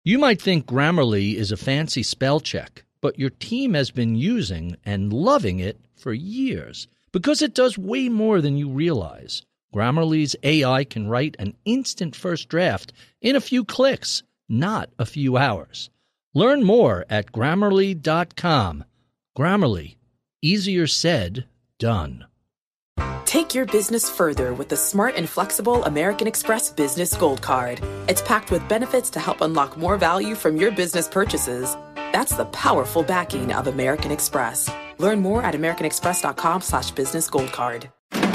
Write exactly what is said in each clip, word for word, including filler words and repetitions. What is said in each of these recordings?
You might think Grammarly is a fancy spell check, but your team has been using and loving it for years because it does way more than you realize. Grammarly's A I can write an instant first draft in a few clicks, not a few hours. Learn more at Grammarly dot com. Grammarly. Easier said, done. Take your business further with the smart and flexible American Express Business Gold Card. It's packed with benefits to help unlock more value from your business purchases. That's the powerful backing of American Express. Learn more at americanexpress.com slash business gold card.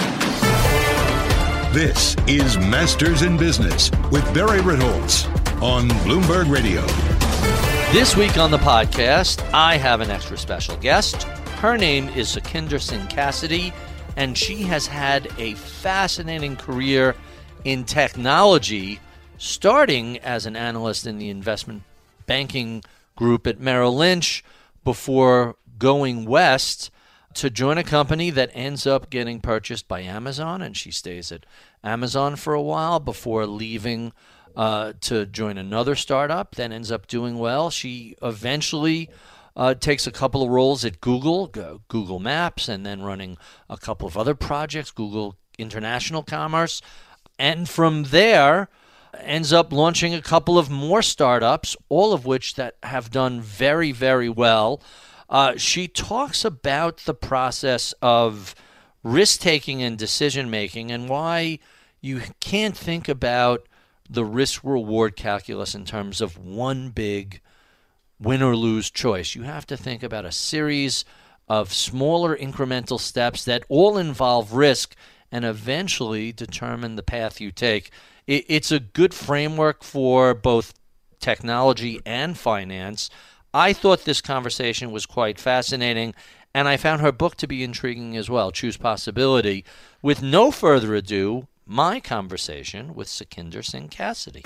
This is Masters in Business with Barry Ritholtz on Bloomberg Radio. This week on the podcast, I have an extra special guest. Her name is Sukhinder Singh Cassidy, and she has had a fascinating career in technology, starting as an analyst in the investment banking group at Merrill Lynch before going west to join a company that ends up getting purchased by Amazon, and she stays at Amazon for a while before leaving uh, to join another startup that ends up doing well. She eventually uh, takes a couple of roles at Google, Google Maps, and then running a couple of other projects, Google International Commerce, and from there ends up launching a couple of more startups, all of which that have done very, very well. Uh, she talks about the process of risk-taking and decision-making and why you can't think about the risk-reward calculus in terms of one big win-or-lose choice. You have to think about a series of smaller incremental steps that all involve risk and eventually determine the path you take. It, it's a good framework for both technology and finance. I thought this conversation was quite fascinating, and I found her book to be intriguing as well, Choose Possibility. With no further ado, my conversation with Sukhinder Singh Cassidy.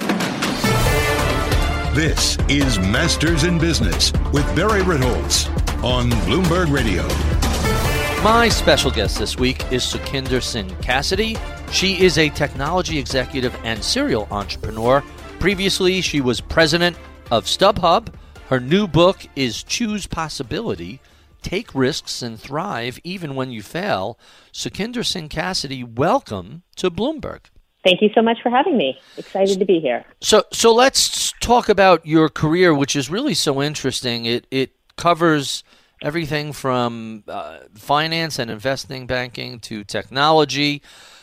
This is Masters in Business with Barry Ritholtz on Bloomberg Radio. My special guest this week is Sukhinder Singh Cassidy. She is a technology executive and serial entrepreneur. Previously, she was president of StubHub. Her new book is Choose Possibility, Take Risks and Thrive Even When You Fail. Sukhinder Singh Cassidy, welcome to Bloomberg. Thank you so much for having me. Excited to be here. So so let's talk about your career, which is really so interesting. It it covers everything from uh, finance and investing banking to technology.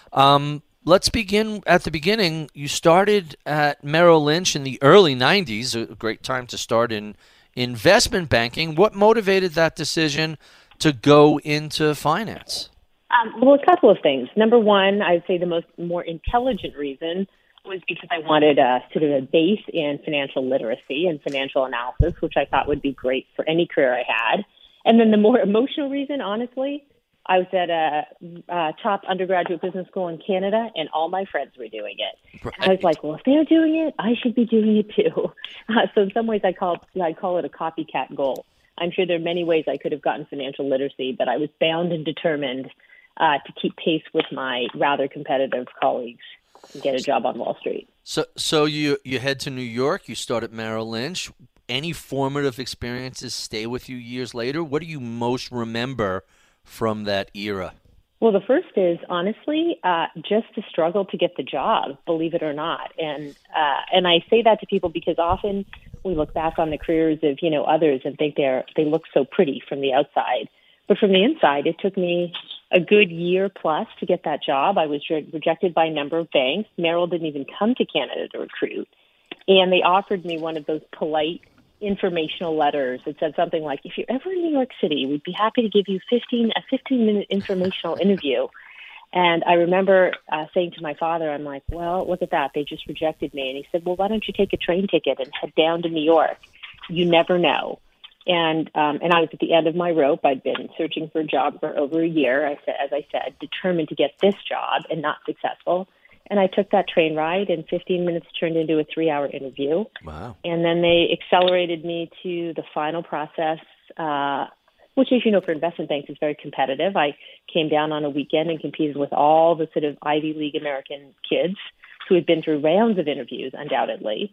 Um, let's begin at the beginning. You started at Merrill Lynch in the early nineties, a great time to start in investment banking. What motivated that decision to go into finance? Um, well, a couple of things. Number one, I'd say the most more intelligent reason was because I wanted a sort of a base in financial literacy and financial analysis, which I thought would be great for any career I had. And then the more emotional reason, honestly, I was at a, a top undergraduate business school in Canada, and all my friends were doing it. Right. And I was like, well, if they're doing it, I should be doing it too. Uh, so in some ways, I call I call it a copycat goal. I'm sure there are many ways I could have gotten financial literacy, but I was bound and determined uh, to keep pace with my rather competitive colleagues and get a job on Wall Street. So, so you you head to New York. You start at Merrill Lynch. Any formative experiences stay with you years later? What do you most remember from that era? Well, the first is, honestly, uh, just the struggle to get the job, believe it or not. And uh, and I say that to people because often we look back on the careers of, you know, others and think they're they look so pretty from the outside. But from the inside, it took me a good year plus to get that job. I was re- rejected by a number of banks. Merrill didn't even come to Canada to recruit. And they offered me one of those polite informational letters. It said something like, if you're ever in New York City, we'd be happy to give you fifteen a fifteen minute informational interview. And I remember uh, saying to my father, I'm like, well, look at that. They just rejected me. And he said, well, why don't you take a train ticket and head down to New York? You never know. And um, and I was at the end of my rope. I'd been searching for a job for over a year, I said, as I said, determined to get this job and not successful. And I took that train ride, and fifteen minutes turned into a three-hour interview. Wow. And then they accelerated me to the final process, uh, which, as you know, for investment banks is very competitive. I came down on a weekend and competed with all the sort of Ivy League American kids who had been through rounds of interviews, undoubtedly.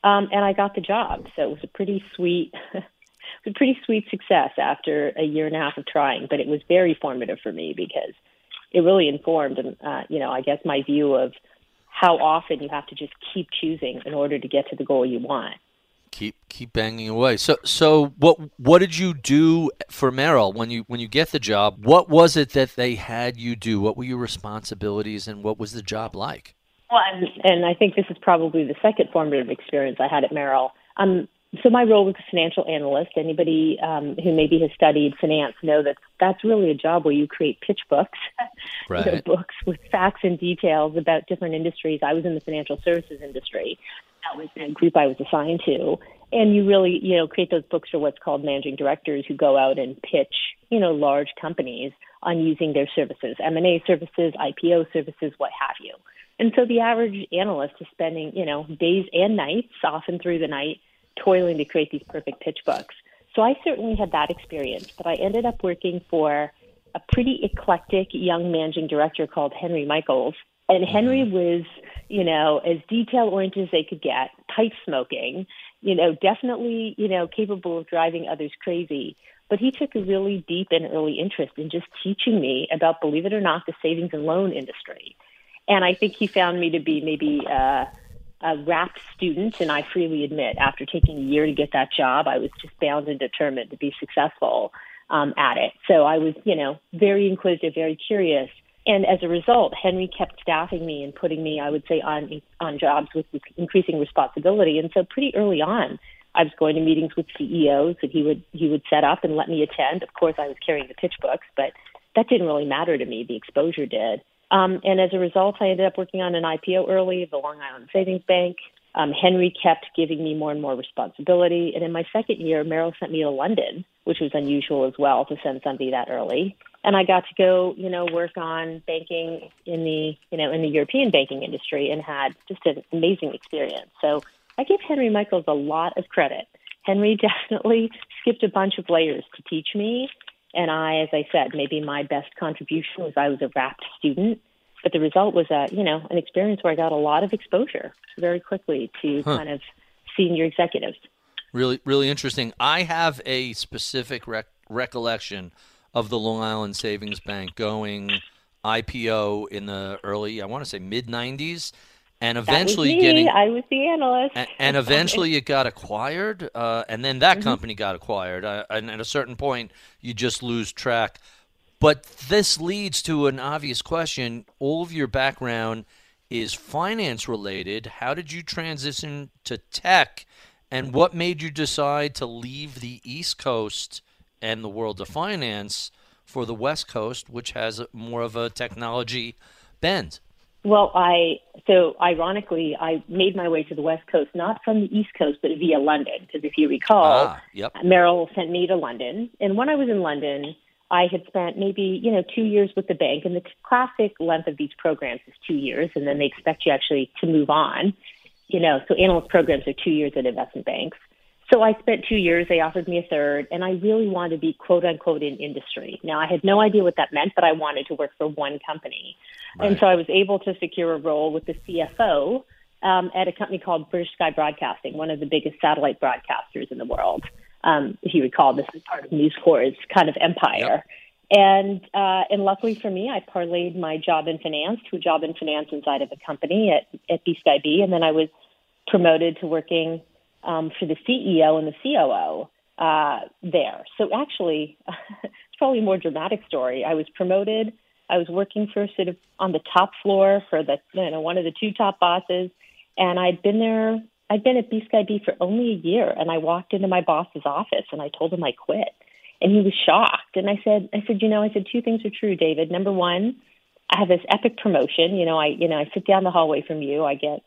Um, and I got the job. So it was a pretty sweet, it was a pretty sweet success after a year and a half of trying. But it was very formative for me because it really informed, uh, you know, I guess my view of how often you have to just keep choosing in order to get to the goal you want. Keep keep banging away. So so what what did you do for Merrill when you when you get the job? What was it that they had you do? What were your responsibilities, and what was the job like? Well, and, and I think this is probably the second formative experience I had at Merrill. Um, so my role was a financial analyst. Anybody um, who maybe has studied finance know that that's really a job where you create pitch books, right. you know, books with facts and details about different industries. I was in the financial services industry. That was the group I was assigned to. And you really, you know, create those books for what's called managing directors who go out and pitch, you know, large companies on using their services, M and A services, I P O services, what have you. And so the average analyst is spending, you know, days and nights, often through the night, toiling to create these perfect pitch books. So I certainly had that experience, but I ended up working for a pretty eclectic young managing director called Henry Michaels. And Henry was, you know, as detail-oriented as they could get, pipe smoking, you know, definitely, you know, capable of driving others crazy. But he took a really deep and early interest in just teaching me about, believe it or not, the savings and loan industry. And I think he found me to be maybe uh, a rapt student. And I freely admit, after taking a year to get that job, I was just bound and determined to be successful um, at it. So I was, you know, very inquisitive, very curious. And as a result, Henry kept staffing me and putting me, I would say, on on jobs with increasing responsibility. And so pretty early on, I was going to meetings with C E Os that he would he would set up and let me attend. Of course, I was carrying the pitch books, but that didn't really matter to me. The exposure did. Um, and as a result, I ended up working on an I P O early of the Long Island Savings Bank. Um, Henry kept giving me more and more responsibility. And in my second year, Merrill sent me to London, which was unusual as well to send somebody that early. And I got to go, you know, work on banking in the, you know, in the European banking industry and had just an amazing experience. So I give Henry Michaels a lot of credit. Henry definitely skipped a bunch of layers to teach me. And I, as I said, maybe my best contribution was I was a rapt student. But the result was, a, you know, an experience where I got a lot of exposure very quickly to huh. kind of senior executives. Really, really interesting. I have a specific rec- recollection of the Long Island Savings Bank going I P O in the early, I want to say mid nineties, and eventually that was me. getting. I was the analyst. And, and eventually it got acquired, uh, and then that mm-hmm. company got acquired. Uh, and at a certain point, you just lose track. But this leads to an obvious question. All of your background is finance related. How did you transition to tech, and what made you decide to leave the East Coast and the world of finance for the West Coast, which has a, more of a technology bend? Well, I so ironically, I made my way to the West Coast, not from the East Coast, but via London. Because if you recall, ah, yep. Merrill sent me to London. And when I was in London, I had spent maybe, you know, two years with the bank. And the classic length of these programs is two years. And then they expect you actually to move on. You know, so analyst programs are two years at investment banks. So I spent two years. They offered me a third. And I really wanted to be, quote unquote, in industry. Now, I had no idea what that meant, but I wanted to work for one company. Right. And so I was able to secure a role with the C F O um, at a company called British Sky Broadcasting, one of the biggest satellite broadcasters in the world. Um, if you recall, this is part of News Corp's kind of empire. Yep. And uh, and luckily for me, I parlayed my job in finance to a job in finance inside of a company at, at B Sky B. And then I was promoted to working um, for the C E O and the C O O uh, there. So actually, it's probably a more dramatic story. I was promoted. I was working for sort of on the top floor for the, you know, one of the two top bosses. And I'd been there. I'd been at B Sky B for only a year, and I walked into my boss's office, and I told him I quit. And he was shocked. And I said, I said, you know, I said, two things are true, David. Number one, I have this epic promotion. You know, I, you know, I sit down the hallway from you. I get,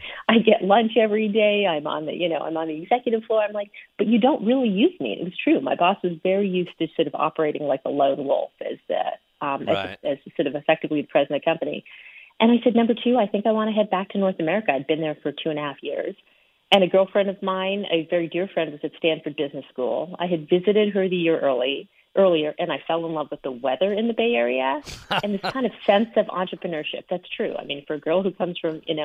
I get lunch every day. I'm on the, you know, I'm on the executive floor. I'm like, but you don't really use me. And it was true. My boss was very used to sort of operating like a lone wolf as the, um, right. as, as sort of effectively the president of the company. And I said, number two, I think I want to head back to North America. I'd been there for two and a half years. And a girlfriend of mine, a very dear friend, was at Stanford Business School. I had visited her the year early, earlier, and I fell in love with the weather in the Bay Area and this kind of sense of entrepreneurship. That's true. I mean, for a girl who comes from, you know,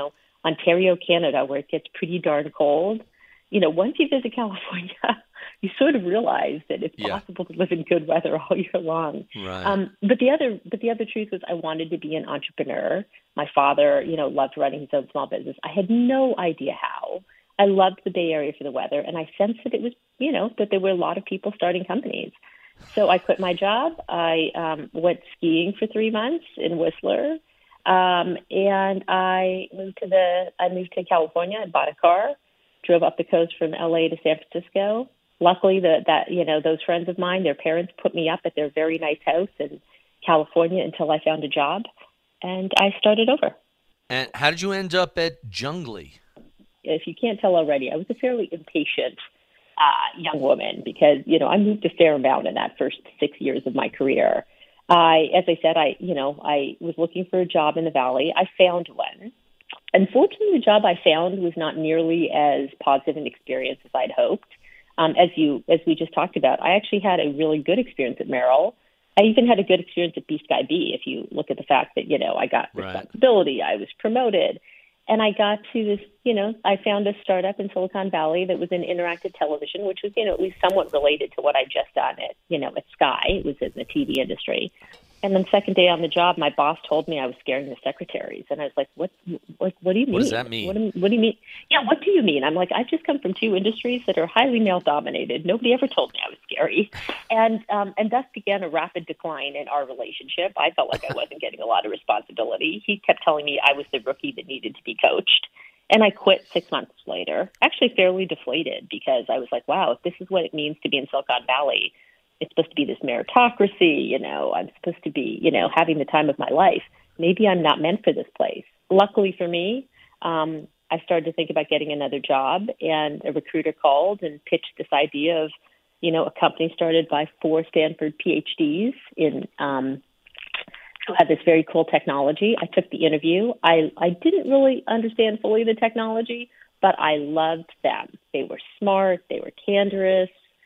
Ontario, Canada, where it gets pretty darn cold. You know, once you visit California, you sort of realize that it's Yeah. possible to live in good weather all year long. Right. Um, but the other, but the other truth was, I wanted to be an entrepreneur. My father, you know, loved running his own small business. I had no idea how. I loved the Bay Area for the weather, and I sensed that it was, you know, that there were a lot of people starting companies. So I quit my job. I um, went skiing for three months in Whistler, um, and I moved to the. I moved to California. I bought a car, drove up the coast from L A to San Francisco. Luckily, the, that you know those friends of mine, their parents put me up at their very nice house in California until I found a job, and I started over. And how did you end up at Junglee? If you can't tell already, I was a fairly impatient uh, young woman because, you know, I moved a fair amount in that first six years of my career. I, as I said, I, you know, I was looking for a job in the Valley. I found one. Unfortunately, the job I found was not nearly as positive an experience as I'd hoped. Um, as you, as we just talked about, I actually had a really good experience at Merrill. I even had a good experience at B Sky B. If you look at the fact that, you know, I got Right. responsibility, I was promoted. And I got to this, you know, I found a startup in Silicon Valley that was in interactive television, which was, you know, at least somewhat related to what I just done at, you know, at Sky. It was in the T V industry. And then second day on the job, my boss told me I was scaring the secretaries. And I was like, what, like, what do you mean? What does that mean? What do, what do you mean? Yeah, what do you mean? I'm like, I've just come from two industries that are highly male-dominated. Nobody ever told me I was scary. And um, and thus began a rapid decline in our relationship. I felt like I wasn't getting a lot of responsibility. He kept telling me I was the rookie that needed to be coached. And I quit six months later, actually fairly deflated because I was like, wow, if this is what it means to be in Silicon Valley, it's supposed to be this meritocracy, you know, I'm supposed to be, you know, having the time of my life. Maybe I'm not meant for this place. Luckily for me, um, I started to think about getting another job, and a recruiter called and pitched this idea of, you know, a company started by four Stanford P H Ds in, um, who had this very cool technology. I took the interview. I, I didn't really understand fully the technology, but I loved them. They were smart. They were candorous.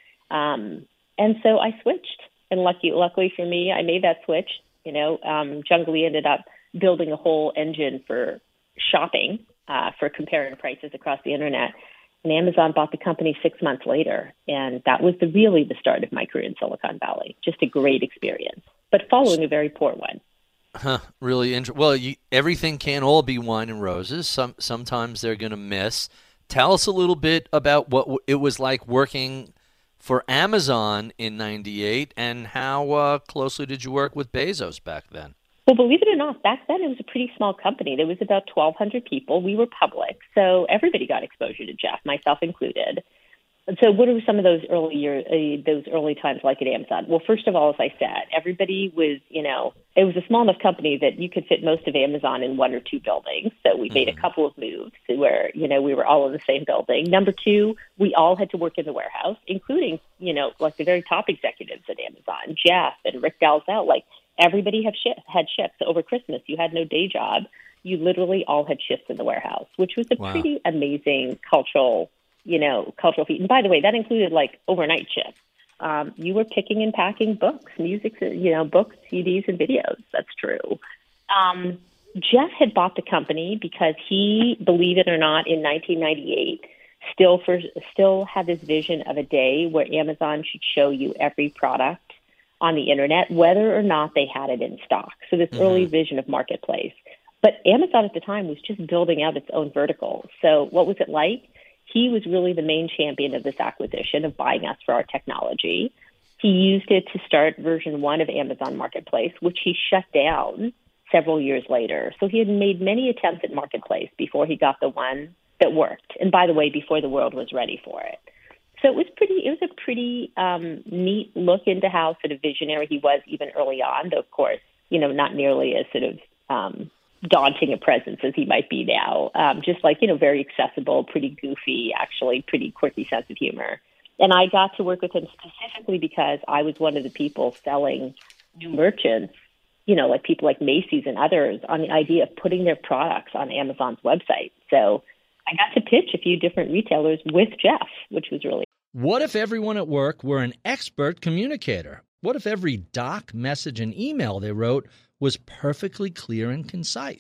Um, And so I switched, and lucky, luckily for me, I made that switch. You know, um, Junglee ended up building a whole engine for shopping, uh, for comparing prices across the internet. And Amazon bought the company six months later, and that was the, really the start of my career in Silicon Valley. Just a great experience, but following a very poor one. Huh, really interesting. Well, you, everything can't all be wine and roses. Some sometimes they're going to miss. Tell us a little bit about what w- it was like working for Amazon in ninety-eight, and how uh, closely did you work with Bezos back then? Well, believe it or not, back then it was a pretty small company. There was about twelve hundred people. We were public, so everybody got exposure to Jeff, myself included. And so what were some of those early years, uh, those early times like at Amazon? Well, first of all, as I said, everybody was, you know, it was a small enough company that you could fit most of Amazon in one or two buildings. So we made mm-hmm. a couple of moves where, you know, we were all in the same building. Number two, we all had to work in the warehouse, including, you know, like the very top executives at Amazon, Jeff and Rick Dalzell. Like everybody have shift, had shifts over Christmas. You had no day job. You literally all had shifts in the warehouse, which was a wow. pretty amazing cultural you know, cultural feat. And by the way, that included like overnight shifts. Um, you were picking and packing books, music, you know, books, C Ds, and videos. That's true. Um, Jeff had bought the company because he, believe it or not, in nineteen ninety-eight, still for still had this vision of a day where Amazon should show you every product on the internet, whether or not they had it in stock. So this mm-hmm. early vision of marketplace. But Amazon at the time was just building out its own vertical. So what was it like? He was really the main champion of this acquisition, of buying us for our technology. He used it to start version one of Amazon Marketplace, which he shut down several years later. So he had made many attempts at Marketplace before he got the one that worked. And by the way, before the world was ready for it. So it was pretty. It was a pretty um, neat look into how sort of visionary he was even early on. Though, of course, you know, not nearly as sort of um, daunting a presence as he might be now. Um, just like, you know, very accessible, pretty goofy, actually pretty quirky sense of humor. And I got to work with him specifically because I was one of the people selling new merchants, you know, like people like Macy's and others, on the idea of putting their products on Amazon's website. So I got to pitch a few different retailers with Jeff, which was really. What if everyone at work were an expert communicator? What if every doc, message, and email they wrote was perfectly clear and concise?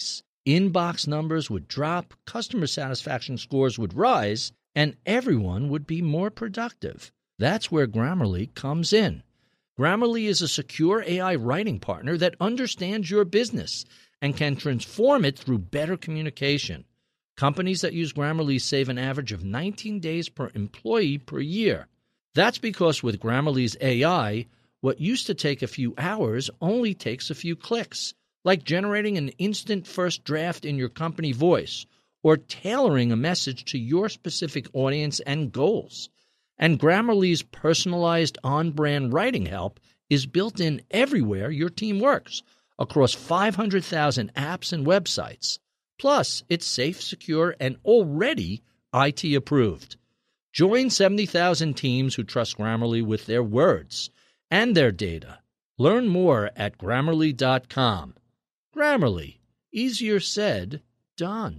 Inbox numbers would drop, customer satisfaction scores would rise, and everyone would be more productive. That's where Grammarly comes in. Grammarly is a secure A I writing partner that understands your business and can transform it through better communication. Companies that use Grammarly save an average of nineteen days per employee per year. That's because with Grammarly's A I, what used to take a few hours only takes a few clicks, like generating an instant first draft in your company voice or tailoring a message to your specific audience and goals. And Grammarly's personalized on-brand writing help is built in everywhere your team works, across five hundred thousand apps and websites. Plus, it's safe, secure, and already I T approved. Join seventy thousand teams who trust Grammarly with their words and their data. Learn more at Grammarly dot com. Grammarly. Easier said, done.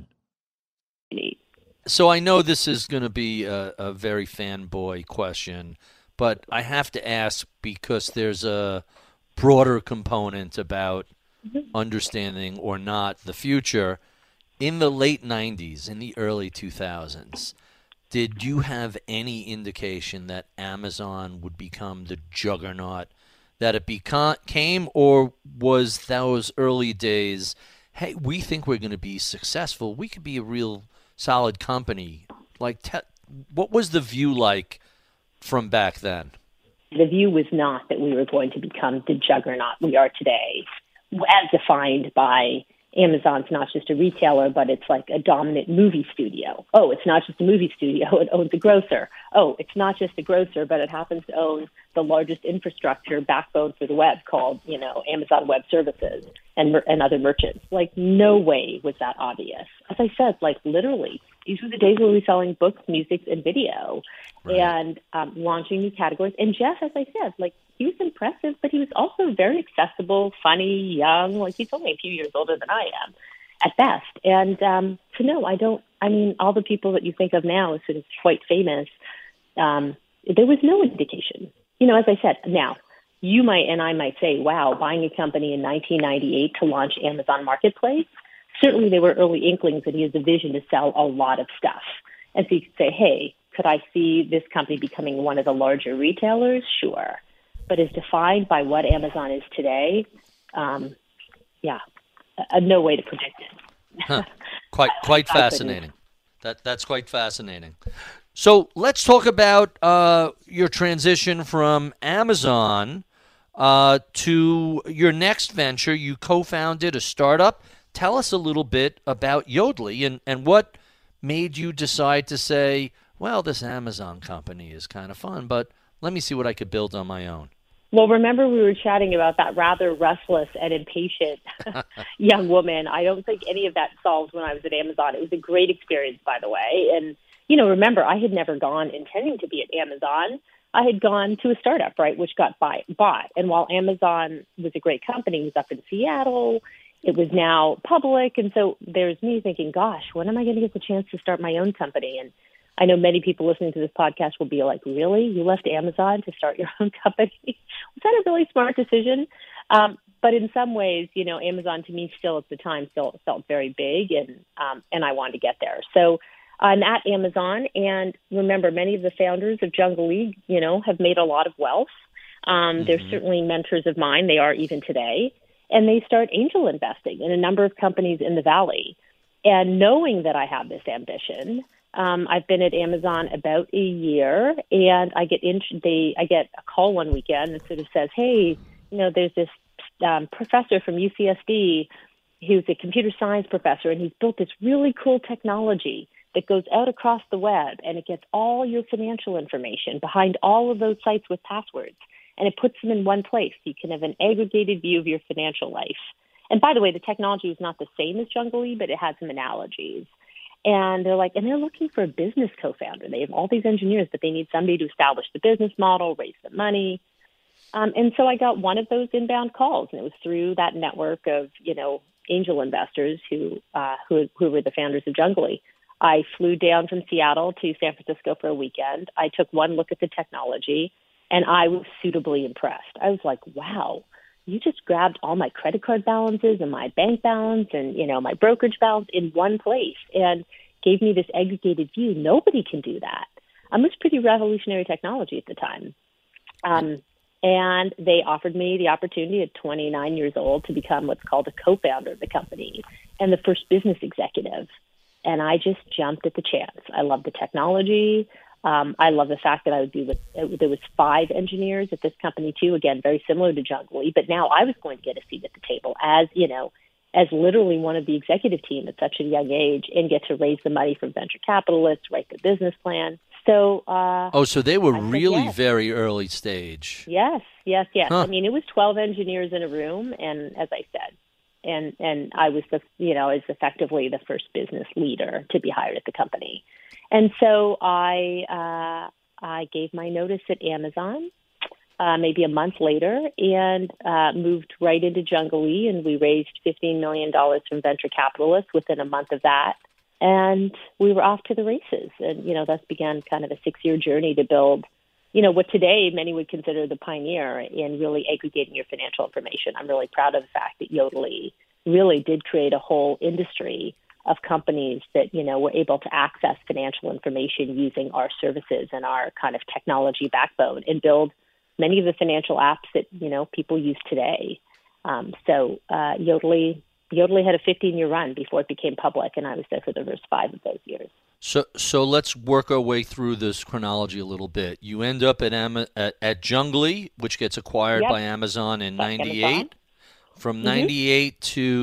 So I know this is going to be a, a very fanboy question, but I have to ask because there's a broader component about understanding or not the future. In the late nineties, in the early two thousands, did you have any indication that Amazon would become the juggernaut that it became, or was those early days, hey, we think we're going to be successful, we could be a real solid company? Like, te- what was the view like from back then? The view was not that we were going to become the juggernaut we are today, as defined by Amazon's not just a retailer, but it's like a dominant movie studio. Oh, it's not just a movie studio, it owns a grocer. Oh, it's not just a grocer, but it happens to own the largest infrastructure backbone for the web called, you know, Amazon Web Services and and other merchants. Like, no way was that obvious. As I said, like, literally, these were the days where we were selling books, music, and video, right, and um, launching new categories. And Jeff, as I said, like, he was impressive, but he was also very accessible, funny, young. Like, he's only a few years older than I am at best. And um, so, no, I don't, I mean, all the people that you think of now as sort of quite famous, um, there was no indication. You know, as I said, now, you might, and I might say, wow, buying a company in nineteen ninety-eight to launch Amazon Marketplace, certainly there were early inklings that he has a vision to sell a lot of stuff. And so you could say, hey, could I see this company becoming one of the larger retailers? Sure. But as defined by what Amazon is today, um, yeah, uh, no way to predict it. Huh. Quite, quite fascinating. That that's quite fascinating. So let's talk about uh, your transition from Amazon uh, to your next venture. You co-founded a startup. Tell us a little bit about Yodlee and, and what made you decide to say, well, this Amazon company is kind of fun, but let me see what I could build on my own. Well, remember we were chatting about that rather restless and impatient young woman. I don't think any of that solved when I was at Amazon. It was a great experience, by the way. And, you know, remember, I had never gone intending to be at Amazon. I had gone to a startup, right, which got buy, bought. And while Amazon was a great company, it was up in Seattle. It was now public. And so there's me thinking, gosh, when am I going to get the chance to start my own company? And I know many people listening to this podcast will be like, really? You left Amazon to start your own company? Was that a really smart decision? Um, but in some ways, you know, Amazon to me still at the time still felt very big, and um, and I wanted to get there. So I'm at Amazon, and remember, many of the founders of Jungle League, you know, have made a lot of wealth. Um, mm-hmm. They're certainly mentors of mine. They are even today. And they start angel investing in a number of companies in the Valley. And knowing that I have this ambition, Um, I've been at Amazon about a year, and I get in, they I get a call one weekend that sort of says, "Hey, you know, there's this um, professor from U C S D who's a computer science professor, and he's built this really cool technology that goes out across the web, and it gets all your financial information behind all of those sites with passwords, and it puts them in one place. So you can have an aggregated view of your financial life. And by the way, the technology is not the same as Jungle League, but it has some analogies." And they're like, and they're looking for a business co-founder. They have all these engineers, but they need somebody to establish the business model, raise the money. Um, and so I got one of those inbound calls, and it was through that network of, you know, angel investors who uh, who, who were the founders of Jungle League. I flew down from Seattle to San Francisco for a weekend. I took one look at the technology, and I was suitably impressed. I was like, wow, you just grabbed all my credit card balances and my bank balance and, you know, my brokerage balance in one place and gave me this aggregated view. Nobody can do that. Um, it was pretty revolutionary technology at the time. Um, and they offered me the opportunity at twenty-nine years old to become what's called a co-founder of the company and the first business executive. And I just jumped at the chance. I love the technology. Um, I love the fact that I would be with, uh, there was five engineers at this company too, again, very similar to Junglee, but now I was going to get a seat at the table as, you know, as literally one of the executive team at such a young age and get to raise the money from venture capitalists, write the business plan. So, uh, oh, so they were I really yes. very early stage. Yes, yes, yes. Huh. I mean, it was twelve engineers in a room, and as I said, and and I was the, you know, as effectively the first business leader to be hired at the company. And so I uh, I gave my notice at Amazon uh, maybe a month later and uh, moved right into Junglee, and we raised fifteen million dollars from venture capitalists within a month of that. And we were off to the races. And, you know, thus began kind of a six-year journey to build, you know, what today many would consider the pioneer in really aggregating your financial information. I'm really proud of the fact that Yodlee really did create a whole industry of companies that, you know, were able to access financial information using our services and our kind of technology backbone and build many of the financial apps that, you know, people use today. Um, so uh, Yodlee, Yodlee had a fifteen-year run before it became public, and I was there for the first five of those years. So, so let's work our way through this chronology a little bit. You end up at Am- at, at Junglee, which gets acquired Yep. by Amazon in By ninety-eight. Amazon. From Mhm. ninety-eight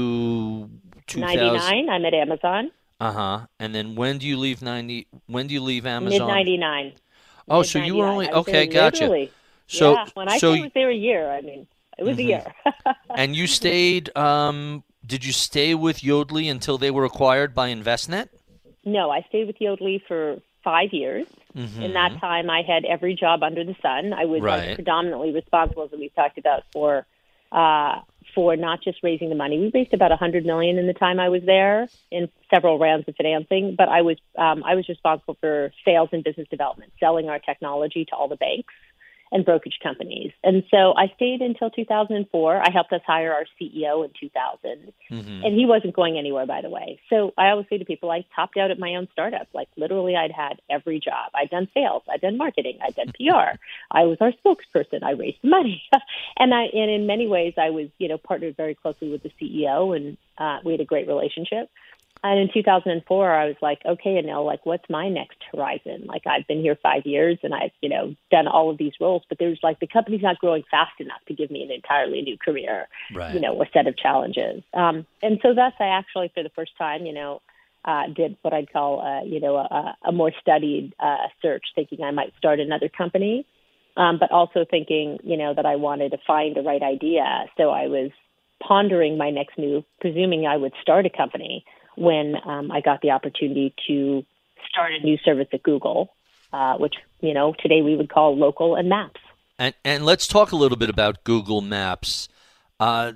to two thousand. ninety-nine, I'm at Amazon. Uh huh. And then when do you leave ninety? When do you leave Amazon? Mid ninety-nine. Oh, so you were only I was okay. there Gotcha. literally. So, yeah, when I so say I was there a year, I mean it was Mhm. a year. and you stayed. Um, did you stay with Yodlee until they were acquired by Envestnet? No, I stayed with Yodlee for five years. Mm-hmm. In that time, I had every job under the sun. I was Right. like, predominantly responsible, as we've talked about, for uh, for not just raising the money. We raised about one hundred million dollars in the time I was there in several rounds of financing. But I was um, I was responsible for sales and business development, selling our technology to all the banks and brokerage companies. And so I stayed until two thousand four. I helped us hire our C E O in two thousand. Mm-hmm. And he wasn't going anywhere, by the way. So I always say to people, I topped out at my own startup. Like literally I'd had every job. I'd done sales. I'd done marketing. I'd done P R. I was our spokesperson. I raised the money. and I, and in many ways I was, you know, partnered very closely with the C E O, and uh, we had a great relationship. And in two thousand four, I was like, okay, Anil, like, what's my next horizon? Like, I've been here five years and I've, you know, done all of these roles, but there's like, the company's not growing fast enough to give me an entirely new career, Right. you know, or set of challenges. Um, and so thus I actually, for the first time, you know, uh, did what I'd call, uh, you know, a, a more studied uh, search, thinking I might start another company, um, but also thinking, you know, that I wanted to find the right idea. So I was pondering my next move, presuming I would start a company, when um, I got the opportunity to start a new service at Google, uh, which, you know, today we would call Local and Maps. And and let's talk a little bit about Google Maps. Uh,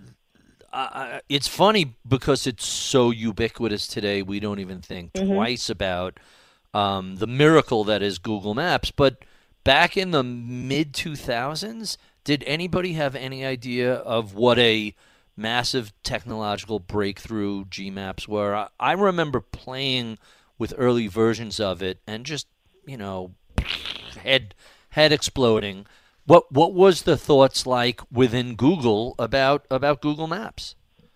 uh, it's funny because it's so ubiquitous today, we don't even think Mm-hmm. twice about um, the miracle that is Google Maps. But back in the mid two thousands, did anybody have any idea of what a massive technological breakthrough G Maps were? I, I remember playing with early versions of it and just, you know, head head exploding. What what was the thoughts like within Google about about Google Maps?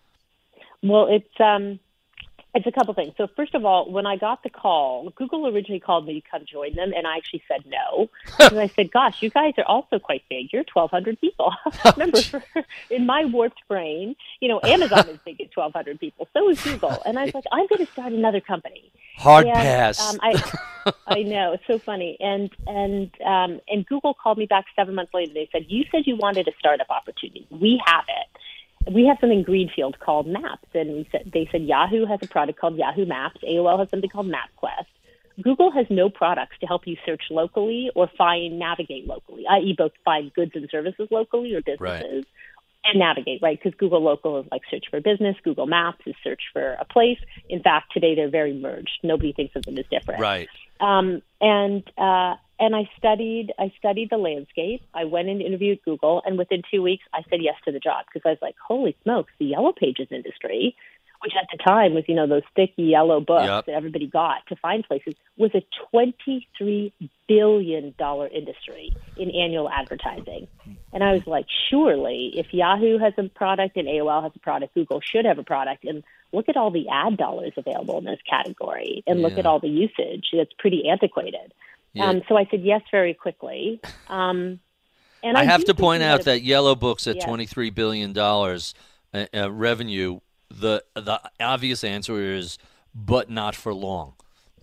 Well, it's um, it's a couple things. So first of all, when I got the call, Google originally called me to come join them, and I actually said no. Because I said, gosh, you guys are also quite big. You're twelve hundred people. Remember, for, in my warped brain, you know, Amazon is big at twelve hundred people. So is Google. And I was like, I'm going to start another company. Hard and, pass. Um, I, I know, it's so funny. And and um, and Google called me back seven months later. They said, you said you wanted a startup opportunity. We have it. We have something greenfield called Maps. And we said, they said Yahoo has a product called Yahoo Maps. A O L has something called MapQuest. Google has no products to help you search locally or find navigate locally, that is both find goods and services locally or businesses. Right. And navigate, right? Because Google Local is like search for business. Google Maps is search for a place. In fact, today they're very merged. Nobody thinks of them as different. Right. Um, and uh, and I studied, I studied the landscape. I went and interviewed Google, and within two weeks, I said yes to the job because I was like, holy smokes, the Yellow Pages industry, which at the time was, you know, those thick yellow books Yep. that everybody got to find places, was a twenty-three billion dollars industry in annual advertising. And I was like, surely if Yahoo has a product and A O L has a product, Google should have a product. And look at all the ad dollars available in this category and look Yeah. at all the usage. It's pretty antiquated. Yeah. Um, so I said yes very quickly. Um, and I, I have do to think point we out had a- that Yellow Books at Yes. twenty-three billion dollars uh, uh, revenue, the the obvious answer is, but not for long.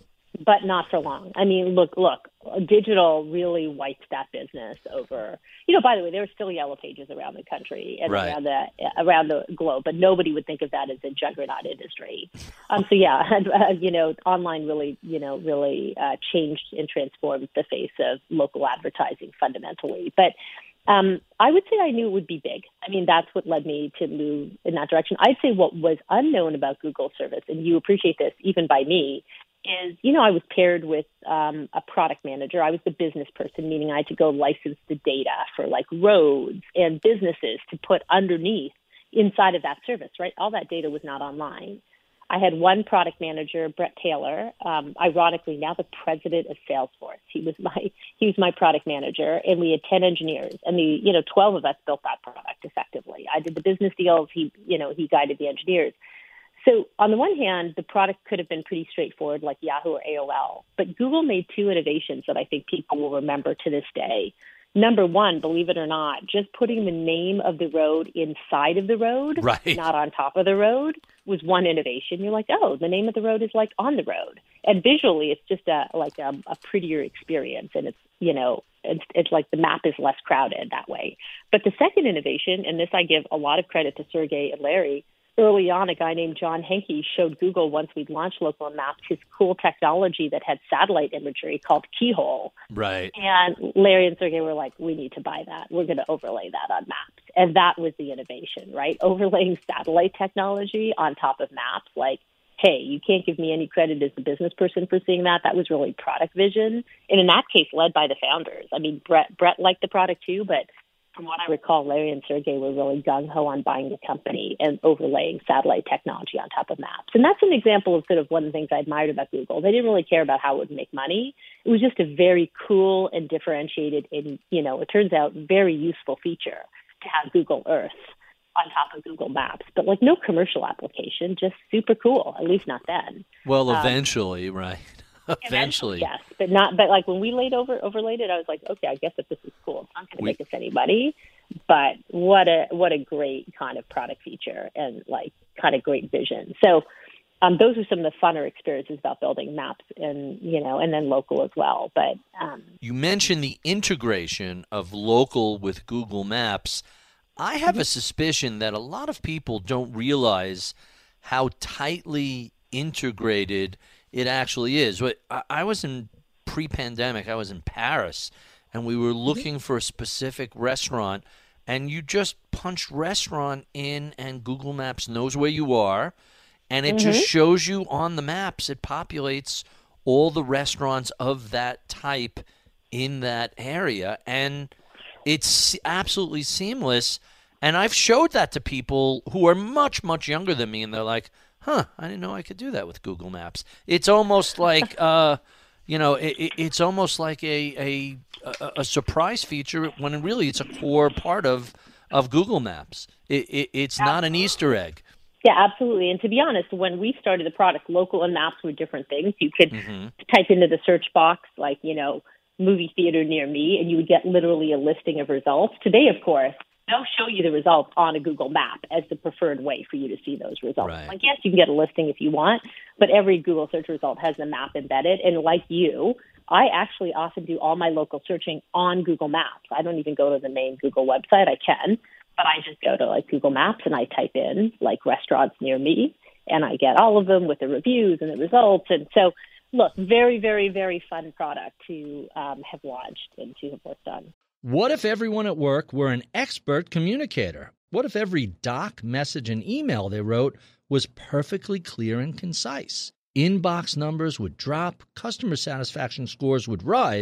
But not for long. I mean, look, look, digital really wiped that business over. You know, by the way, there are still Yellow Pages around the country and Right. around the around the globe, but nobody would think of that as a juggernaut industry. Um, so yeah, uh, you know, online really, you know, really uh, changed and transformed the face of local advertising fundamentally. But um, I would say I knew it would be big. I mean, that's what led me to move in that direction. I'd say what was unknown about Google service, and you appreciate this even by me, is, you know, I was paired with um, a product manager. I was the business person, meaning I had to go license the data for like roads and businesses to put underneath inside of that service, right? All that data was not online. I had one product manager, Brett Taylor, um, ironically now the president of Salesforce. He was my he was my product manager, and we had ten engineers, and the you know twelve of us built that product effectively. I did the business deals. He you know he guided the engineers. So on the one hand, the product could have been pretty straightforward, like Yahoo or A O L, but Google made two innovations that I think people will remember to this day. Number one, believe it or not, just putting the name of the road inside of the road, Right. not on top of the road, was one innovation. You're like, oh, the name of the road is like on the road. And visually, it's just a like a, a prettier experience. And it's, you know, it's, it's like the map is less crowded that way. But the second innovation, and this I give a lot of credit to Sergey and Larry, early on, a guy named John Henke showed Google, once we'd launched local maps, his cool technology that had satellite imagery called Keyhole. Right. And Larry and Sergey were like, we need to buy that. We're going to overlay that on maps. And that was the innovation, right? Overlaying satellite technology on top of maps. Like, hey, you can't give me any credit as the business person for seeing that. That was really product vision. And in that case, led by the founders. I mean, Brett, Brett liked the product too, but from what I recall, Larry and Sergey were really gung-ho on buying the company and overlaying satellite technology on top of maps. And that's an example of sort of one of the things I admired about Google. They didn't really care about how it would make money. It was just a very cool and differentiated and, you know, it turns out very useful feature to have Google Earth on top of Google Maps. But like no commercial application, just super cool, at least not then. Well, Um, eventually, right. Eventually. Yes, but not. But like when we laid over overlaid it, I was like, okay, I guess if this is cool, it's not going to We- make us any money. But what a what a great kind of product feature and like kind of great vision. So um, those are some of the funner experiences about building maps, and you know, and then local as well. But um, You mentioned the integration of local with Google Maps. I have a suspicion that a lot of people don't realize how tightly integrated it actually is. What- I I was in pre-pandemic, I was in Paris, and we were looking for a specific restaurant, and you just punch restaurant in, and Google Maps knows where you are, and it just shows you on the maps. It populates all the restaurants of that type in that area, and it's absolutely seamless. And I've showed that to people who are much, much younger than me, and they're like, huh, I didn't know I could do that with Google Maps. It's almost like, uh, you know, it, it, it's almost like a, a a a surprise feature when really it's a core part of, of Google Maps. It, it, it's not an Easter egg. yeah, absolutely. And to be honest, when we started the product, local and maps were different things. You could type into the search box, like, you know, movie theater near me, and you would get literally a listing of results. Today, of course, they'll show you the results on a Google map as the preferred way for you to see those results. Right. Like, yes, you can get a listing if you want, but every Google search result has the map embedded. And like you, I actually often do all my local searching on Google Maps. I don't even go to the main Google website. I can, but I just go to like Google Maps and I type in like restaurants near me, and I get all of them with the reviews and the results. And so, look, very, very, very fun product to um, have launched and to have worked on. What if everyone at work were an expert communicator? What if every doc, message, and email they wrote was perfectly clear and concise? Inbox numbers would drop, customer satisfaction scores would rise,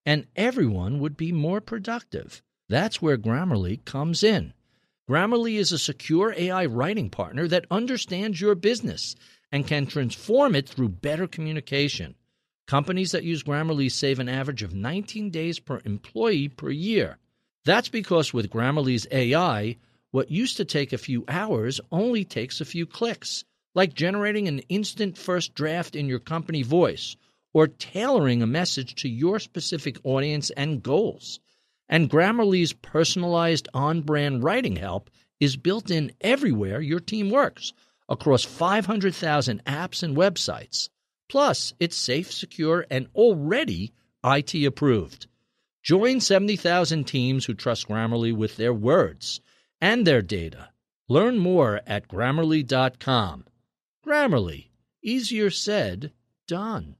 and everyone would be more productive. That's where Grammarly comes in. Grammarly is a secure A I writing partner that understands your business and can transform it through better communication. Companies that use Grammarly save an average of nineteen days per employee per year. That's because with Grammarly's A I, what used to take a few hours only takes a few clicks, like generating an instant first draft in your company voice or tailoring a message to your specific audience and goals. And Grammarly's personalized on-brand writing help is built in everywhere your team works, across five hundred thousand apps and websites. Plus, it's safe, secure, and already I T approved. Join seventy thousand teams who trust Grammarly with their words and their data. Learn more at Grammarly dot com. Grammarly. Easier said, done.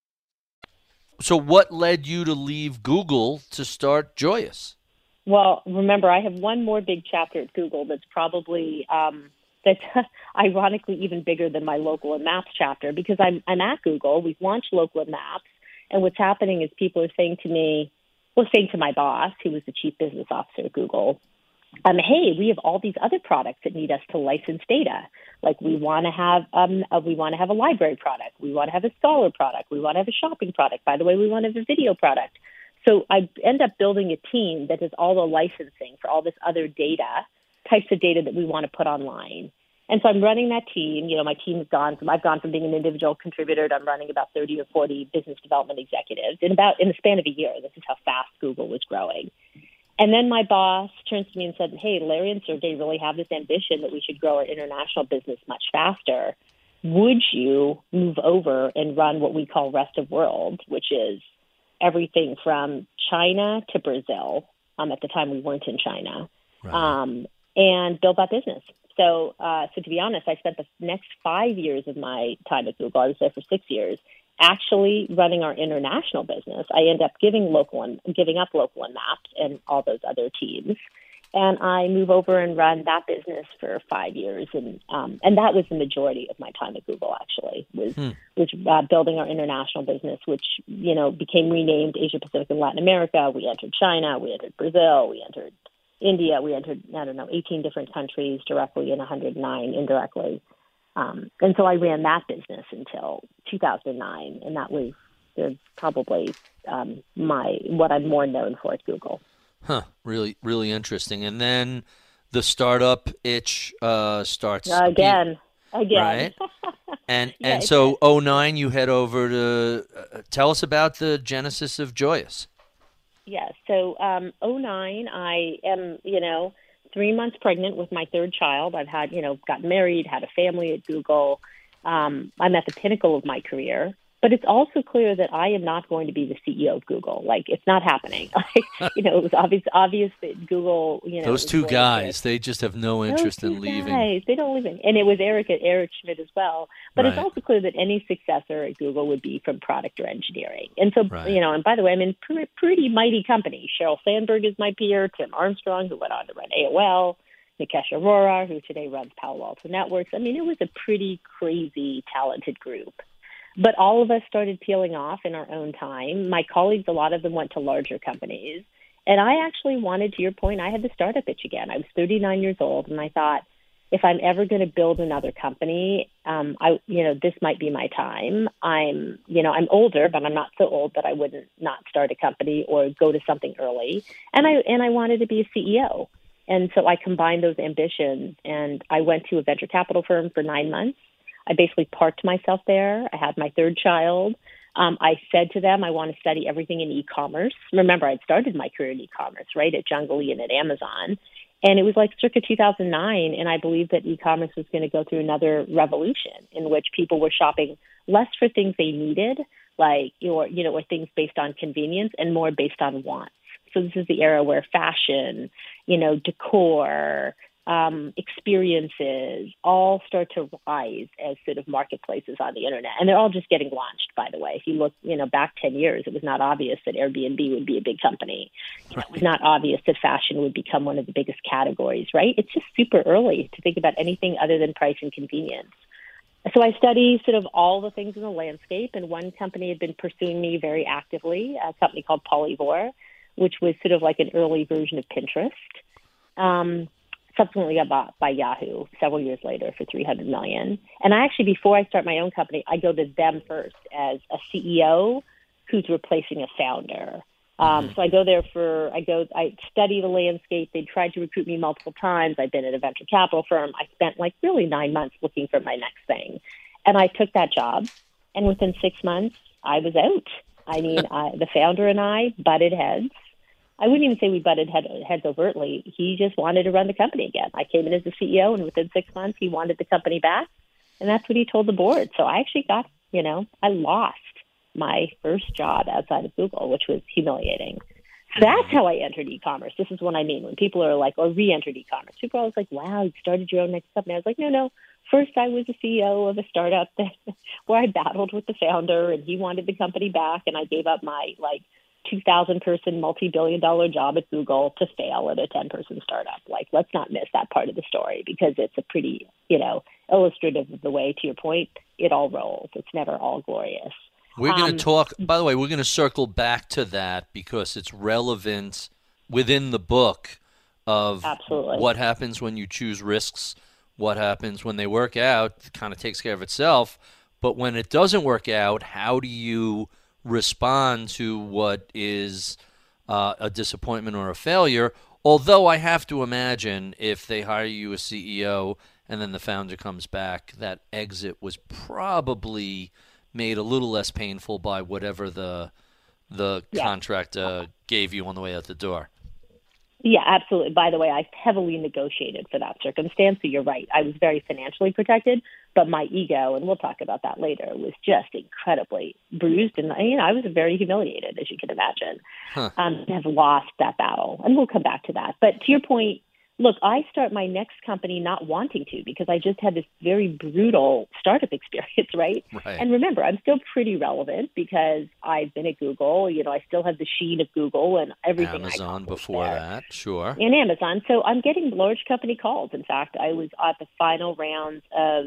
So what led you to leave Google to start Joyus? Well, remember, I have one more big chapter at Google that's probably um, that's ironically even bigger than my local and maps chapter, because I'm I'm at Google. We've launched local and maps, and what's happening is people are saying to me, well, saying to my boss, who was the chief business officer at Google, um, hey, we have all these other products that need us to license data. Like we want to have um, a, we want to have a library product, we want to have a scholar product, we want to have a shopping product. By the way, we want to have a video product. So I end up building a team that does all the licensing for all this other data, types of data that we want to put online. And so I'm running that team. You know, my team has gone from, I've gone from being an individual contributor to I'm running about thirty or forty business development executives in about, in the span of a year. This is how fast Google was growing. And then my boss turns to me and said, hey, Larry and Sergey really have this ambition that we should grow our international business much faster. Would you move over and run what we call rest of world, which is everything from China to Brazil? Um, at the time, we weren't in China, right. um, and build that business. So, uh, so to be honest, I spent the next five years of my time at Google, I was there for six years, actually running our international business. I ended up giving local and giving up local and maps and all those other teams, and I move over and run that business for five years, and um, and that was the majority of my time at Google. Actually, was hmm. was uh, building our international business, which you know became renamed Asia Pacific and Latin America. We entered China, we entered Brazil, we entered India, we entered I don't know eighteen different countries directly and one hundred nine indirectly. Um, and so I ran that business until two thousand nine, and that was uh, probably um, my what I'm more known for at Google. Huh. Really, really interesting. And then the startup itch uh, starts uh, again, again. Right. And yeah, and so oh nine, you head over to uh, tell us about the genesis of Joyus. Yes. Yeah, so um, oh nine, I am you know. three months pregnant with my third child. I've had, you know, got married, had a family at Google. Um, I'm at the pinnacle of my career. But it's also clear that I am not going to be the C E O of Google. Like, it's not happening. Like, you know, it was obvious obvious that Google, you know. Those two guys, they just have no interest in leaving. Guys, they don't leave it. And it was Eric Eric Schmidt as well. But right. It's also clear that any successor at Google would be from product or engineering. And so, right. you know, and by the way, I'm in pretty, pretty mighty company. Sheryl Sandberg is my peer, Tim Armstrong, who went on to run A O L, Nikesh Arora, who today runs Palo Alto Networks. I mean, it was a pretty crazy, talented group. But all of us started peeling off in our own time. My colleagues, a lot of them went to larger companies. And I actually wanted, to your point, I had the startup itch again. I was thirty-nine years old, and I thought, if I'm ever going to build another company, um, I, you know, this might be my time. I'm, you know, I'm older, but I'm not so old that I wouldn't not start a company or go to something early. And I and I wanted to be a C E O. And so I combined those ambitions, and I went to a venture capital firm for nine months. I basically parked myself there. I had my third child. Um, I said to them, I want to study everything in e-commerce. Remember, I'd started my career in e-commerce, right, at Jungle and at Amazon. And it was like circa two thousand nine, and I believed that e-commerce was going to go through another revolution in which people were shopping less for things they needed, like, or, you know, or things based on convenience, and more based on wants. So this is the era where fashion, you know, decor, Um, experiences all start to rise as sort of marketplaces on the internet. And they're all just getting launched, by the way. If you look, you know, back ten years, it was not obvious that Airbnb would be a big company. You know, it was not obvious that fashion would become one of the biggest categories, right? It's just super early to think about anything other than price and convenience. so I study sort of all the things in the landscape, and one company had been pursuing me very actively, a company called Polyvore, which was sort of like an early version of Pinterest. Um, subsequently got bought by Yahoo several years later for three hundred million dollars. And I actually, before I start my own company, I go to them first as a C E O who's replacing a founder. Um, Mm-hmm. so I go there for, I go, I study the landscape. They tried to recruit me multiple times. I've been at a venture capital firm. I spent like really nine months looking for my next thing. And I took that job. And within six months, I was out. I mean, I, the founder and I butted heads. I wouldn't even say we butted head, heads overtly. He just wanted to run the company again. I came in as the C E O, and within six months, he wanted the company back. And that's what he told the board. So I actually got, you know, I lost my first job outside of Google, which was humiliating. So that's how I entered e-commerce. This is what I mean when people are like, or re-entered e-commerce. People are always like, wow, you started your own next company. I was like, no, no. First, I was a C E O of a startup that, where I battled with the founder, and he wanted the company back, and I gave up my like two thousand person, multi-billion dollar job at Google to fail at a ten person startup. Like, let's not miss that part of the story, because it's a pretty, you know, illustrative of the way, to your point, it all rolls. It's never all glorious. We're going Um, to talk, by the way, we're going to circle back to that because it's relevant within the book of Absolutely. what happens when you choose risks, what happens when they work out. It kind of takes care of itself. But when it doesn't work out, how do you respond to what is uh, a disappointment or a failure? Although I have to imagine if they hire you as C E O and then the founder comes back, that exit was probably made a little less painful by whatever the the Yeah. contract uh, gave you on the way out the door. Yeah, absolutely. By the way, I heavily negotiated for that circumstance, so you're right. I was very financially protected, but my ego, and we'll talk about that later, was just incredibly bruised, and you know, I was very humiliated, as you can imagine, Huh. um, to have lost that battle. And we'll come back to that. But to your point, look, I start my next company not wanting to, because I just had this very brutal startup experience, right? Right. And remember, I'm still pretty relevant because I've been at Google. You know, I still have the sheen of Google and everything. I Amazon accomplished before there. that, sure. And Amazon. So I'm getting large company calls. In fact, I was at the final rounds of,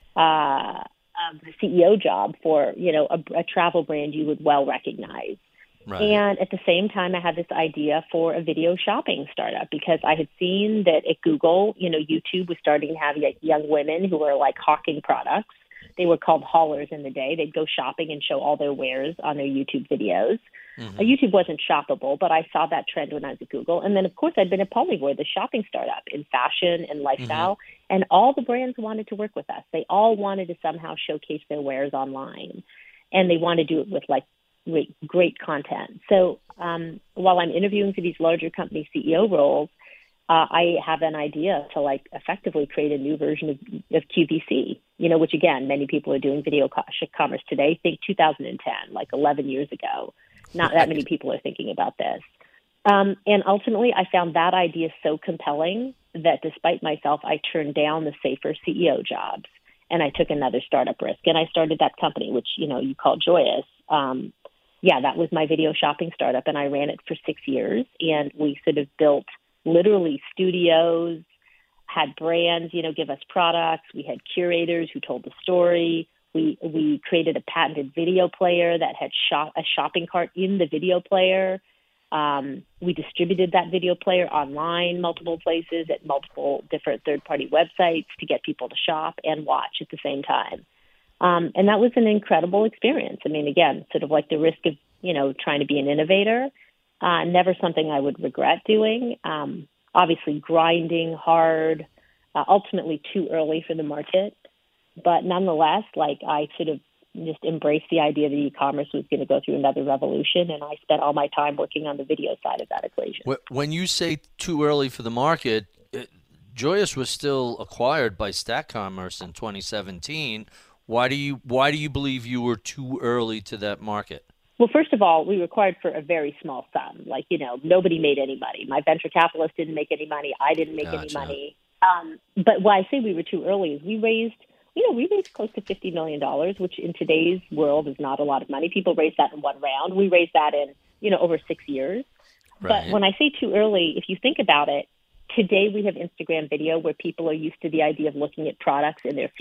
uh, of the C E O job for, you know, a, a travel brand you would well recognize. Right. And at the same time, I had this idea for a video shopping startup, because I had seen that at Google, you know, YouTube was starting to have like, young women who were like hawking products. They were called haulers in the day. They'd go shopping and show all their wares on their YouTube videos. Mhm. Uh, YouTube wasn't shoppable, but I saw that trend when I was at Google. And then, of course, I'd been at Polyvore, the shopping startup in fashion and lifestyle, and all the brands wanted to work with us. They all wanted to somehow showcase their wares online, and they wanted to do it with like great, great content. So um, while I'm interviewing for these larger company C E O roles, uh, I have an idea to like effectively create a new version of, of Q V C, you know, which again, many people are doing video co- commerce today. Think two thousand ten, like eleven years ago. Not that many people are thinking about this. Um, and ultimately, I found that idea so compelling that despite myself, I turned down the safer C E O jobs, and I took another startup risk. And I started that company, which, you know, you call Joyous. Um, yeah, that was my video shopping startup, and I ran it for six years. And we sort of built literally studios, had brands, you know, give us products. We had curators who told the story. We we created a patented video player that had shop, a shopping cart in the video player. Um, we distributed that video player online, multiple places at multiple different third-party websites to get people to shop and watch at the same time. Um, and that was an incredible experience. I mean, again, sort of like the risk of, you know, trying to be an innovator, uh, never something I would regret doing. Um, obviously grinding hard, uh, ultimately too early for the market. But nonetheless, like I sort of just embraced the idea that e-commerce was going to go through another revolution, and I spent all my time working on the video side of that equation. When you say too early for the market, it, Joyous was still acquired by StatCommerce in twenty seventeen. Why do you why do you believe you were too early to that market? Well, first of all, we were acquired for a very small sum. Like, you know, nobody made any money. My venture capitalist didn't make any money. I didn't make Gotcha. any money. Um, but why I say we were too early is we raised, you know, we raised close to fifty million dollars, which in today's world is not a lot of money. People raise that in one round. We raised that in, you know, over six years. Right. But when I say too early, if you think about it, today we have Instagram video where people are used to the idea of looking at products in their feed.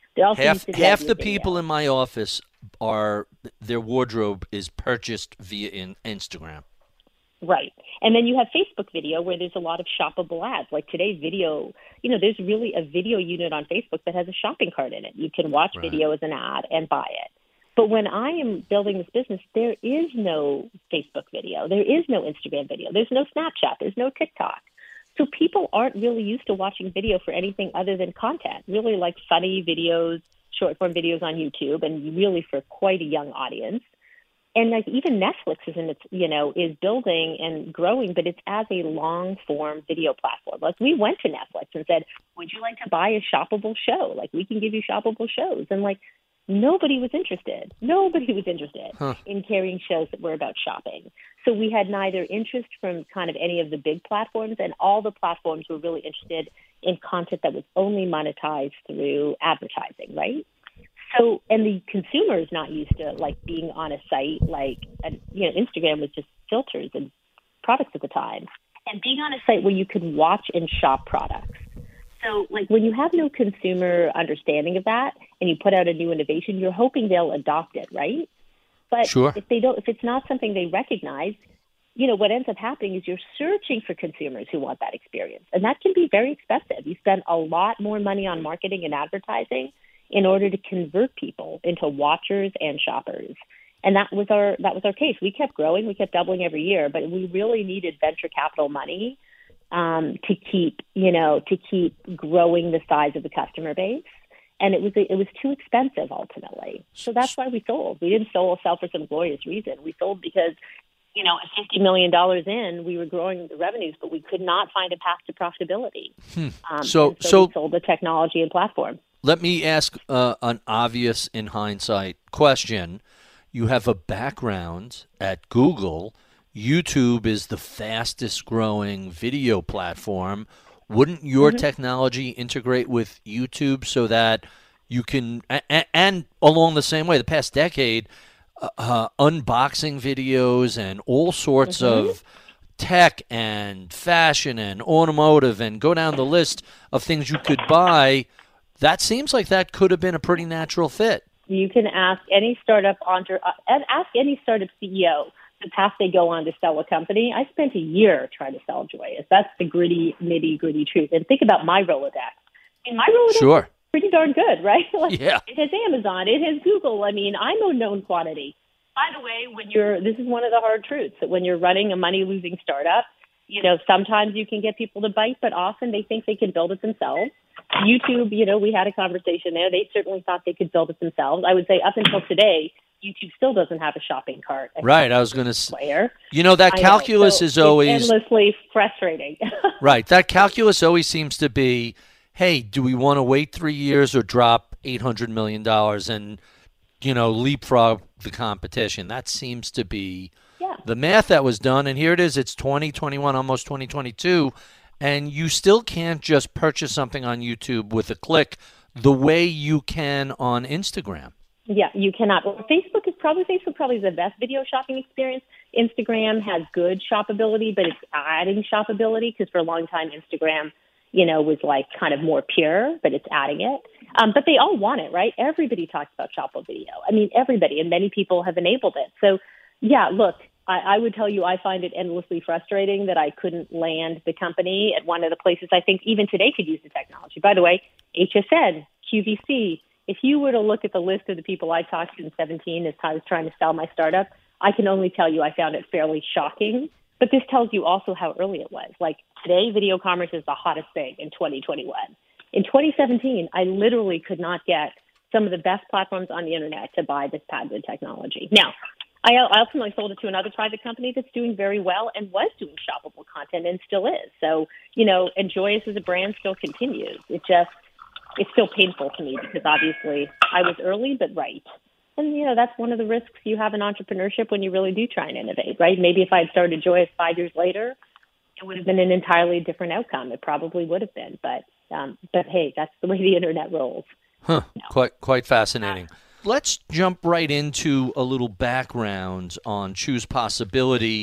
There also half used to be half audio the video. people in my office are their wardrobe is purchased via in Instagram. Right. And then you have Facebook video where there's a lot of shoppable ads. Like today's video, you know, there's really a video unit on Facebook that has a shopping cart in it. You can watch Right. video as an ad and buy it. But when I am building this business, there is no Facebook video. There is no Instagram video. There's no Snapchat. There's no TikTok. So people aren't really used to watching video for anything other than content, really like funny videos, short form videos on YouTube, and really for quite a young audience. And like even Netflix is in its, you know, is building and growing, but it's as a long form video platform. Like we went to Netflix and said, would you like to buy a shoppable show? Like we can give you shoppable shows. And like nobody was interested. Nobody was interested Huh. in carrying shows that were about shopping. So we had neither interest from kind of any of the big platforms, and all the platforms were really interested in content that was only monetized through advertising, right? So, and the consumer is not used to like being on a site like, you know, Instagram was just filters and products at the time, and being on a site where you could watch and shop products. So, like when you have no consumer understanding of that, and you put out a new innovation, you're hoping they'll adopt it, right? But Sure. if they don't, if it's not something they recognize, you know, what ends up happening is you're searching for consumers who want that experience, and that can be very expensive. You spend a lot more money on marketing and advertising in order to convert people into watchers and shoppers. And that was our that was our case. We kept growing, we kept doubling every year, but we really needed venture capital money um, to keep, you know, to keep growing the size of the customer base. And it was it was too expensive ultimately. So that's why we sold. We didn't sell sell for some glorious reason. We sold because, you know, at fifty million dollars in, we were growing the revenues, but we could not find a path to profitability. Hmm. Um, So- so, so- we sold the technology and platform. Let me ask uh, an obvious, in hindsight, question. You have a background at Google. YouTube is the fastest growing video platform. Wouldn't your Mm-hmm. technology integrate with YouTube so that you can, and, and along the same way, the past decade, uh, uh, unboxing videos and all sorts Mm-hmm. of tech and fashion and automotive and go down the list of things you could buy, that seems like that could have been a pretty natural fit. You can ask any startup entre- uh, and ask any startup C E O the path they go on to sell a company. I spent a year trying to sell Joyous. That's the gritty, nitty gritty truth. And think about my Rolodex. And my Rolodex Sure. is pretty darn good, right? Like, Yeah. It has Amazon. It has Google. I mean, I'm a known quantity. By the way, when you're, this is one of the hard truths, that when you're running a money-losing startup, you know, sometimes you can get people to bite, but often they think they can build it themselves. YouTube, you know, we had a conversation there. They certainly thought they could build it themselves. I would say up until today, YouTube still doesn't have a shopping cart. Right, I was going to player. You know, that I know. calculus So is always, it's endlessly frustrating. right, that calculus always seems to be, hey, do we want to wait three years or drop eight hundred million dollars and, you know, leapfrog the competition? That seems to be Yeah. the math that was done. And here it is, it's twenty twenty-one, almost twenty twenty-two, and you still can't just purchase something on YouTube with a click the way you can on Instagram. Yeah, you cannot. Well, Facebook is probably Facebook probably is the best video shopping experience. Instagram has good shoppability, but it's adding shoppability because for a long time Instagram, you know, was like kind of more pure, but it's adding it. Um, but they all want it, right? Everybody talks about shoppable video. I mean, everybody, and many people have enabled it. So, yeah, look, I, I would tell you I find it endlessly frustrating that I couldn't land the company at one of the places I think even today could use the technology. By the way, H S N, Q V C. If you were to look at the list of the people I talked to in seventeen as I was trying to sell my startup, I can only tell you I found it fairly shocking. But this tells you also how early it was. Like today, video commerce is the hottest thing in twenty twenty-one. In twenty seventeen, I literally could not get some of the best platforms on the internet to buy this patented technology. Now, I ultimately sold it to another private company that's doing very well and was doing shoppable content and still is. So, you know, and Joyous as a brand still continues. It just, it's still painful to me because obviously I was early, but right. And, you know, that's one of the risks you have in entrepreneurship when you really do try and innovate, right? Maybe if I had started Joyous five years later, it would have been an entirely different outcome. It probably would have been. But, um, but hey, that's the way the internet rolls. Huh. Quite quite fascinating. Let's jump right into a little background on Choose Possibility.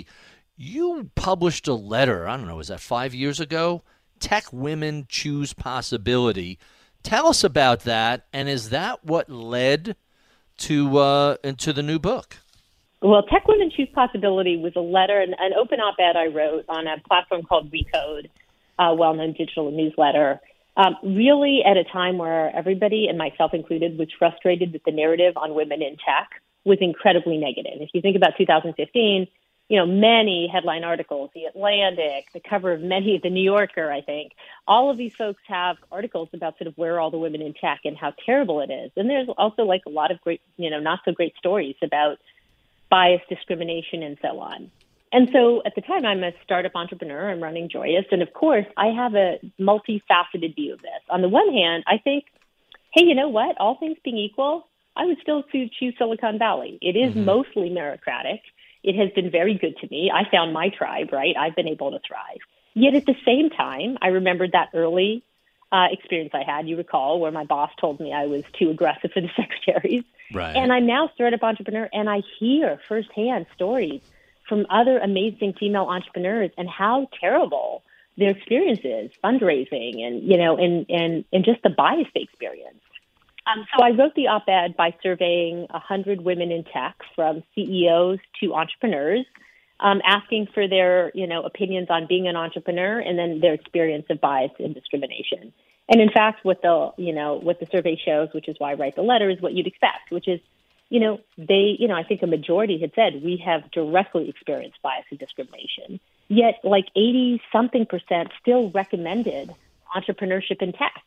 You published a letter, I don't know, was that five years ago? Tech Women Choose Possibility. Tell us about that, and is that what led to uh, into the new book? Well, Tech Women Choose Possibility was a letter, an, an open op-ed I wrote on a platform called Recode, a well-known digital newsletter, um, really at a time where everybody, and myself included, was frustrated that the narrative on women in tech was incredibly negative. If you think about two thousand fifteen, you know, many headline articles, The Atlantic, the cover of many, The New Yorker, I think, all of these folks have articles about sort of where are all the women in tech and how terrible it is. And there's also like a lot of great, you know, not so great stories about bias, discrimination, and so on. And so at the time, I'm a startup entrepreneur. I'm running Joyous. And of course, I have a multifaceted view of this. On the one hand, I think, hey, you know what? All things being equal, I would still choose Silicon Valley. It is mm-hmm. mostly meritocratic. It has been very good to me. I found my tribe, right? I've been able to thrive. Yet at the same time, I remembered that early uh, experience I had, you recall, where my boss told me I was too aggressive for the secretaries. Right. And I'm now a startup entrepreneur, and I hear firsthand stories from other amazing female entrepreneurs and how terrible their experience is, fundraising and, you know, and, and, and just the bias they experience. Um, so I wrote the op-ed by surveying one hundred women in tech, from C E Os to entrepreneurs, um, asking for their, you know, opinions on being an entrepreneur and then their experience of bias and discrimination. And in fact, what the, you know, what the survey shows, which is why I write the letter, is what you'd expect, which is, you know, they, you know, I think a majority had said we have directly experienced bias and discrimination. Yet like eighty something percent still recommended entrepreneurship in tech.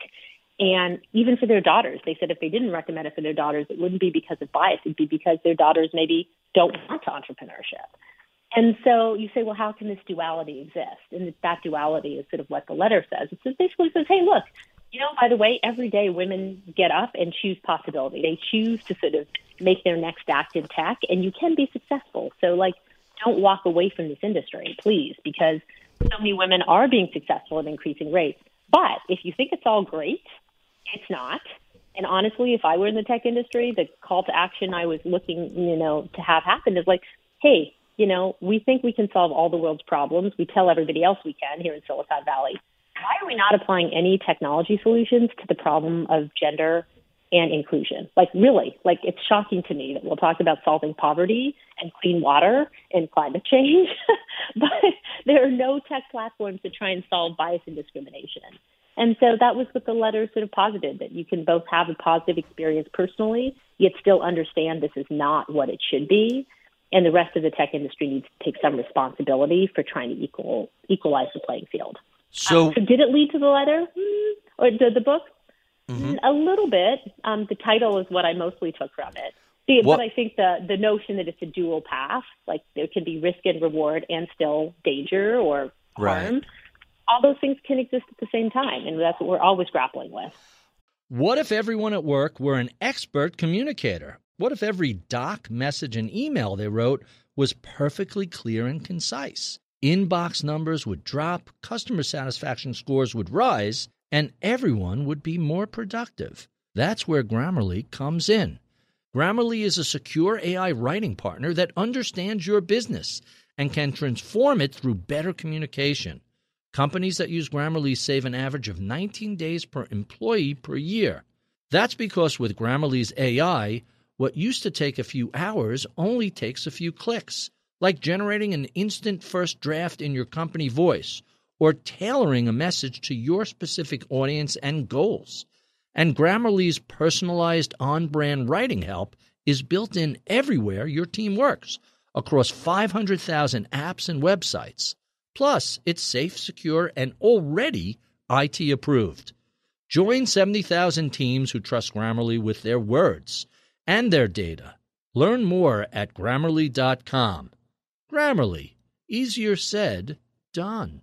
And even for their daughters, they said if they didn't recommend it for their daughters, it wouldn't be because of bias. It'd be because their daughters maybe don't want entrepreneurship. And so you say, well, how can this duality exist? And that duality is sort of what the letter says. It basically says, hey, look, you know, by the way, every day women get up and choose possibility. They choose to sort of make their next act in tech, and you can be successful. So, like, don't walk away from this industry, please, because so many women are being successful at increasing rates. But if you think it's all great, it's not. And honestly, if I were in the tech industry, the call to action I was looking, you know, to have happen is like, hey, you know, we think we can solve all the world's problems. We tell everybody else we can here in Silicon Valley. Why are we not applying any technology solutions to the problem of gender and inclusion? Like, really, like, it's shocking to me that we'll talk about solving poverty and clean water and climate change, but there are no tech platforms to try and solve bias and discrimination. And so that was what the letter sort of posited, that you can both have a positive experience personally, yet still understand this is not what it should be. And the rest of the tech industry needs to take some responsibility for trying to equal equalize the playing field. So, um, so did it lead to the letter mm, or the, the book? Mm-hmm. A little bit. Um, the title is what I mostly took from it. See, but I think the, the notion that it's a dual path, like there can be risk and reward and still danger or harm. Right. All those things can exist at the same time, and that's what we're always grappling with. What if everyone at work were an expert communicator? What if every doc, message, and email they wrote was perfectly clear and concise? Inbox numbers would drop, customer satisfaction scores would rise, and everyone would be more productive. That's where Grammarly comes in. Grammarly is a secure A I writing partner that understands your business and can transform it through better communication. Companies that use Grammarly save an average of nineteen days per employee per year. That's because with Grammarly's A I, what used to take a few hours only takes a few clicks, like generating an instant first draft in your company voice or tailoring a message to your specific audience and goals. And Grammarly's personalized on-brand writing help is built in everywhere your team works, across five hundred thousand apps and websites. Plus, it's safe, secure, and already I T approved. Join seventy thousand teams who trust Grammarly with their words and their data. Learn more at Grammarly dot com. Grammarly. Easier said, done.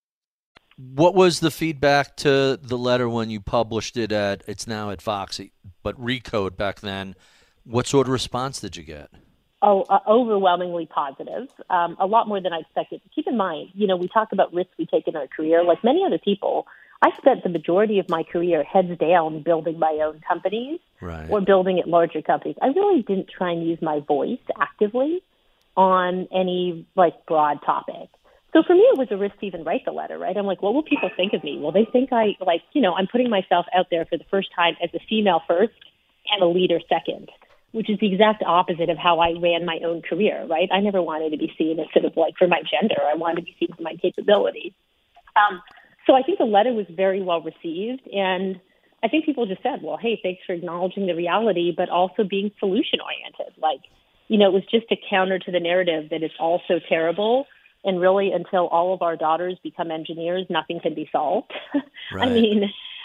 What was the feedback to the letter when you published it at, it's now at Vox, but Recode back then? What sort of response did you get? Oh, uh, overwhelmingly positive, um, a lot more than I expected. Keep in mind, you know, we talk about risks we take in our career. Like many other people, I spent the majority of my career heads down building my own companies right. or building at larger companies. I really didn't try and use my voice actively on any, like, broad topic. So for me, it was a risk to even write the letter, right? I'm like, what will people think of me? Will they think I, like, you know, I'm putting myself out there for the first time as a female first and a leader second, which is the exact opposite of how I ran my own career, right? I never wanted to be seen as sort of like for my gender. I wanted to be seen for my capabilities. Um, so I think the letter was very well received. And I think people just said, well, hey, thanks for acknowledging the reality, but also being solution oriented. Like, you know, it was just a counter to the narrative that it's all so terrible. And really, until all of our daughters become engineers, nothing can be solved. Right. I mean,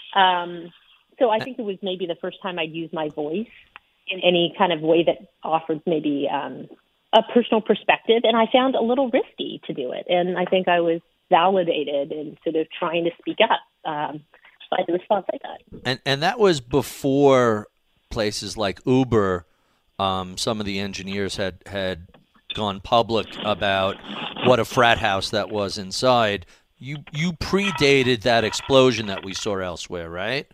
um, so I think it was maybe the first time I'd used my voice in any kind of way that offered maybe um, a personal perspective. And I found a little risky to do it. And I think I was validated in sort of trying to speak up um, by the response I got. And, and that was before places like Uber, um, some of the engineers had, had gone public about what a frat house that was inside. You you predated that explosion that we saw elsewhere, right?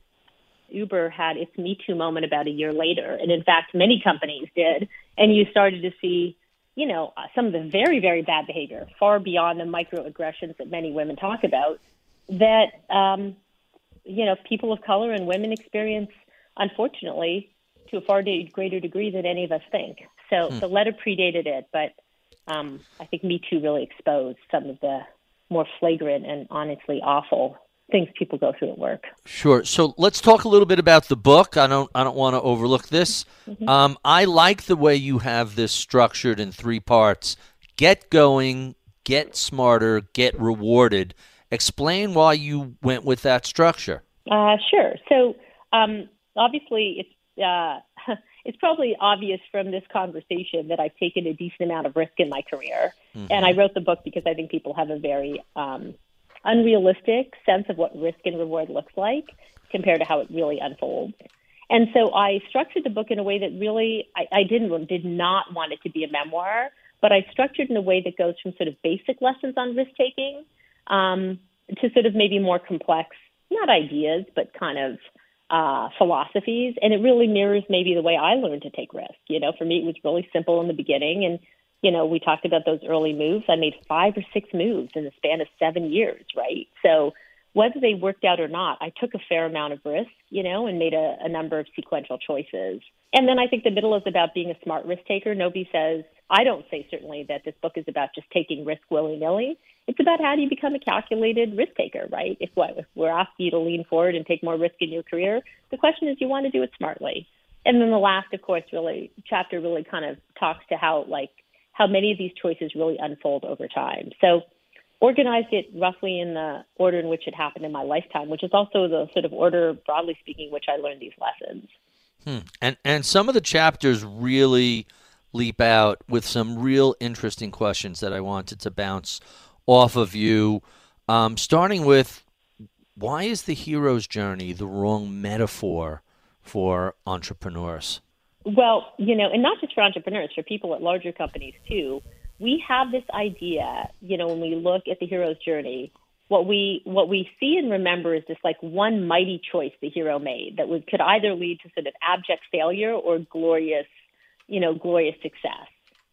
Uber had its Me Too moment about a year later, and in fact, many companies did. And you started to see, you know, uh, some of the very, very bad behavior, far beyond the microaggressions that many women talk about, that um, you know, people of color and women experience, unfortunately, to a far greater degree than any of us think. So hmm. the letter predated it, but um, I think Me Too really exposed some of the more flagrant and honestly awful things people go through at work. Sure. So let's talk a little bit about the book. I don't I don't want to overlook this. Mm-hmm. Um, I like the way you have this structured in three parts. Get going, get smarter, get rewarded. Explain why you went with that structure. Uh, sure. So um, obviously it's uh, it's probably obvious from this conversation that I've taken a decent amount of risk in my career. Mm-hmm. And I wrote the book because I think people have a very um, unrealistic sense of what risk and reward looks like compared to how it really unfolds. And so I structured the book in a way that really, I, I didn't did not want it to be a memoir, but I structured in a way that goes from sort of basic lessons on risk-taking um, to sort of maybe more complex, not ideas, but kind of uh, philosophies. And it really mirrors maybe the way I learned to take risk. You know, for me, it was really simple in the beginning. And, you know, we talked about those early moves. I made five or six moves in the span of seven years, right? So whether they worked out or not, I took a fair amount of risk, you know, and made a, a number of sequential choices. And then I think the middle is about being a smart risk taker. Nobody says, I don't say certainly that this book is about just taking risk willy-nilly. It's about how do you become a calculated risk taker, right? If, what, if we're asking you to lean forward and take more risk in your career, the question is you want to do it smartly. And then the last, of course, really chapter really kind of talks to how, like, how many of these choices really unfold over time. So organized it roughly in the order in which it happened in my lifetime, which is also the sort of order, broadly speaking, which I learned these lessons. Hmm. And and some of the chapters really leap out with some real interesting questions that I wanted to bounce off of you, um, starting with, why is the hero's journey the wrong metaphor for entrepreneurs? Well, you know, and not just for entrepreneurs, for people at larger companies too. We have this idea, you know, when we look at the hero's journey, what we what we see and remember is this like one mighty choice the hero made that would could either lead to sort of abject failure or glorious, you know, glorious success.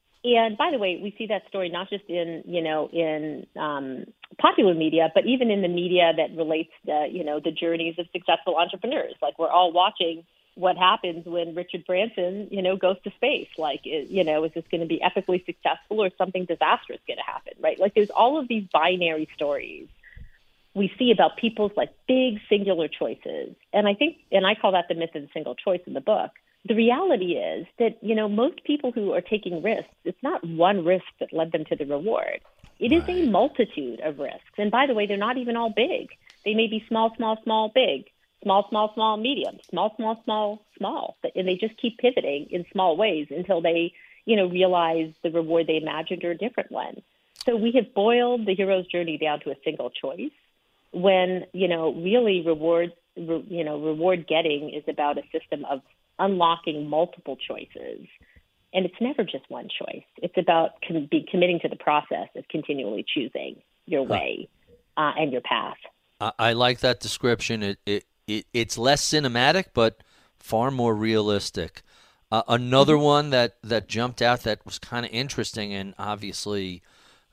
And by the way, we see that story not just in, you know, in um, popular media, but even in the media that relates to, you know, the journeys of successful entrepreneurs. Like we're all watching what happens when Richard Branson, you know, goes to space. Like, you know, is this going to be epically successful or something disastrous going to happen, right? Like there's all of these binary stories we see about people's like big singular choices. And I think, and I call that the myth of the single choice in the book. The reality is that, you know, most people who are taking risks, it's not one risk that led them to the reward. It is a multitude of risks. And by the way, they're not even all big. They may be small, small, small, big, small, small, small, medium, small, small, small, small. And they just keep pivoting in small ways until they, you know, realize the reward they imagined or a different one. So we have boiled the hero's journey down to a single choice when, you know, really reward, re, you know, reward getting is about a system of unlocking multiple choices. And it's never just one choice. It's about com- be committing to the process of continually choosing your way uh, and your path. I, I like that description. It, it, it it's less cinematic, but far more realistic. Uh, another mm-hmm. one that, that jumped out that was kind of interesting and obviously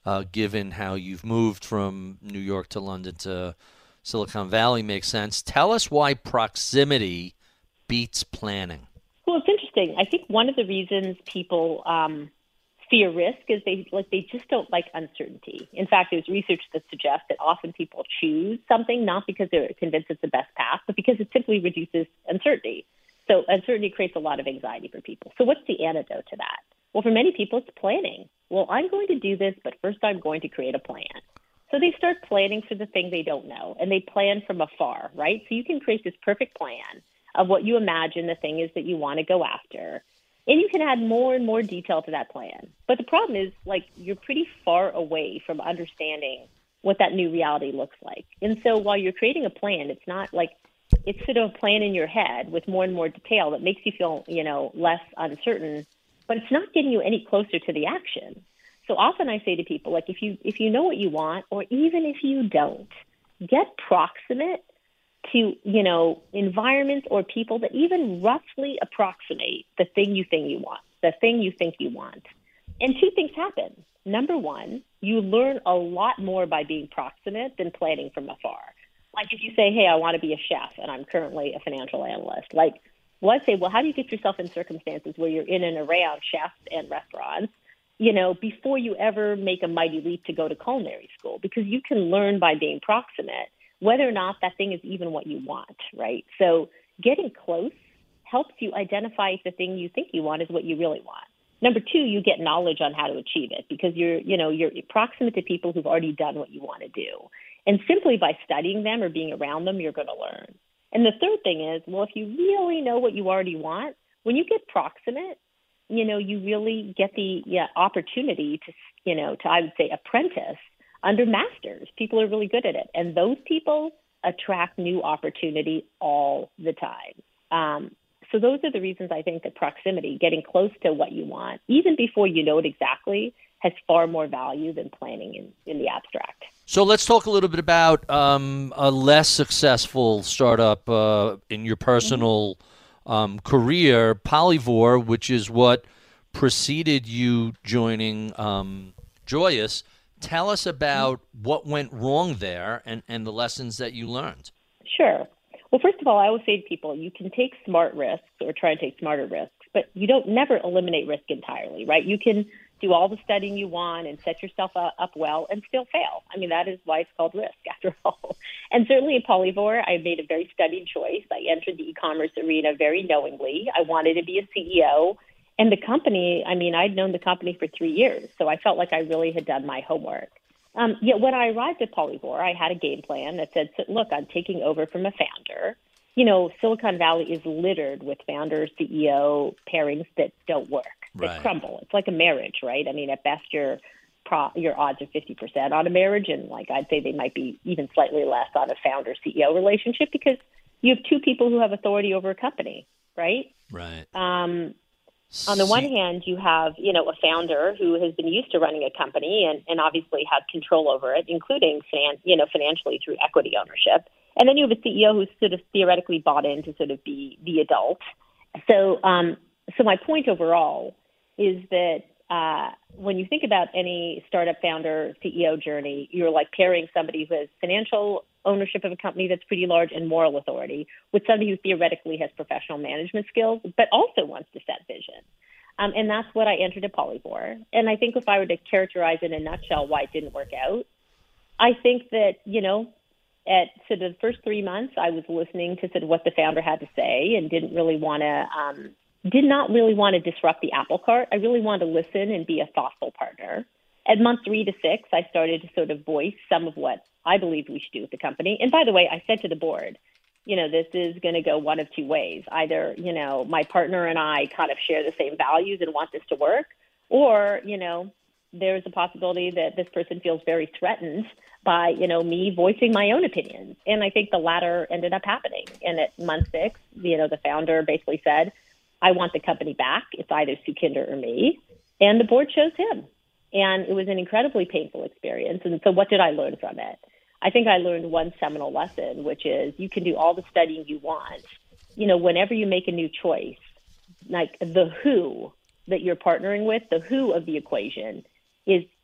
uh, given how you've moved from New York to London to Silicon Valley, makes sense. Tell us why proximity beats planning. Well, it's interesting. I think one of the reasons people um, fear risk is they like they just don't like uncertainty. In fact, there's research that suggests that often people choose something not because they're convinced it's the best path, but because it simply reduces uncertainty. So uncertainty creates a lot of anxiety for people. So what's the antidote to that? Well, for many people, it's planning. Well, I'm going to do this, but first I'm going to create a plan. So they start planning for the thing they don't know, and they plan from afar, right? So you can create this perfect plan of what you imagine the thing is that you want to go after. And you can add more and more detail to that plan. But the problem is, like, you're pretty far away from understanding what that new reality looks like. And so while you're creating a plan, it's not like it's sort of a plan in your head with more and more detail that makes you feel, you know, less uncertain, but it's not getting you any closer to the action. So often I say to people, like, if you if you know what you want, or even if you don't, get proximate to, you know, environments or people that even roughly approximate the thing you think you want, the thing you think you want. And two things happen. Number one, you learn a lot more by being proximate than planning from afar. Like if you say, hey, I want to be a chef and I'm currently a financial analyst, like, well, I'd say, well, how do you get yourself in circumstances where you're in and around chefs and restaurants, you know, before you ever make a mighty leap to go to culinary school? Because you can learn by being proximate whether or not that thing is even what you want, right? So getting close helps you identify if the thing you think you want is what you really want. Number two, you get knowledge on how to achieve it because you're, you know, you're proximate to people who've already done what you want to do. And simply by studying them or being around them, you're going to learn. And the third thing is, well, if you really know what you already want, when you get proximate, you know, you really get the yeah, opportunity to, you know, to, I would say, apprentice under masters. People are really good at it. And those people attract new opportunity all the time. Um, so those are the reasons I think that proximity, getting close to what you want, even before you know it exactly, has far more value than planning in, in the abstract. So let's talk a little bit about um, a less successful startup uh, in your personal mm-hmm. um, career, Polyvore, which is what preceded you joining um, Joyus. Tell us about what went wrong there and, and the lessons that you learned. Sure. Well, first of all, I always say to people, you can take smart risks or try to take smarter risks, but you don't never eliminate risk entirely, right? You can do all the studying you want and set yourself up well and still fail. I mean, that is why it's called risk, after all. And certainly at Polyvore, I made a very studied choice. I entered the e-commerce arena very knowingly. I wanted to be a C E O. And the company, I mean, I'd known the company for three years, so I felt like I really had done my homework. Um, yet when I arrived at Polyvore, I had a game plan that said, look, I'm taking over from a founder. You know, Silicon Valley is littered with founder C E O pairings that don't work, that right. crumble. It's like a marriage, right? I mean, at best, your pro, your odds are fifty percent on a marriage, and like I'd say they might be even slightly less on a founder C E O relationship because you have two people who have authority over a company, right? Right. Um, On the one hand, you have, you know, a founder who has been used to running a company and, and obviously had control over it, including, finan- you know, financially through equity ownership. And then you have a C E O who's sort of theoretically bought in to sort of be the adult. So, um, so my point overall is that uh, when you think about any startup founder C E O journey, you're like pairing somebody who has financial ownership of a company that's pretty large and moral authority with somebody who theoretically has professional management skills, but also wants to set vision. Um, and that's what I entered at Polyvore. And I think if I were to characterize in a nutshell why it didn't work out, I think that, you know, at sort of the first three months, I was listening to sort of what the founder had to say and didn't really want to, um, did not really want to disrupt the apple cart. I really wanted to listen and be a thoughtful partner. At month three to six, I started to sort of voice some of what I believed we should do with the company. And by the way, I said to the board, you know, this is going to go one of two ways. Either, you know, my partner and I kind of share the same values and want this to work, or, you know, there's a possibility that this person feels very threatened by, you know, me voicing my own opinions. And I think the latter ended up happening. And at month six, you know, the founder basically said, I want the company back. It's either Sukhinder or me. And the board chose him. And it was an incredibly painful experience. And so what did I learn from it? I think I learned one seminal lesson, which is you can do all the studying you want. You know, whenever you make a new choice, like the who that you're partnering with, the who of the equation is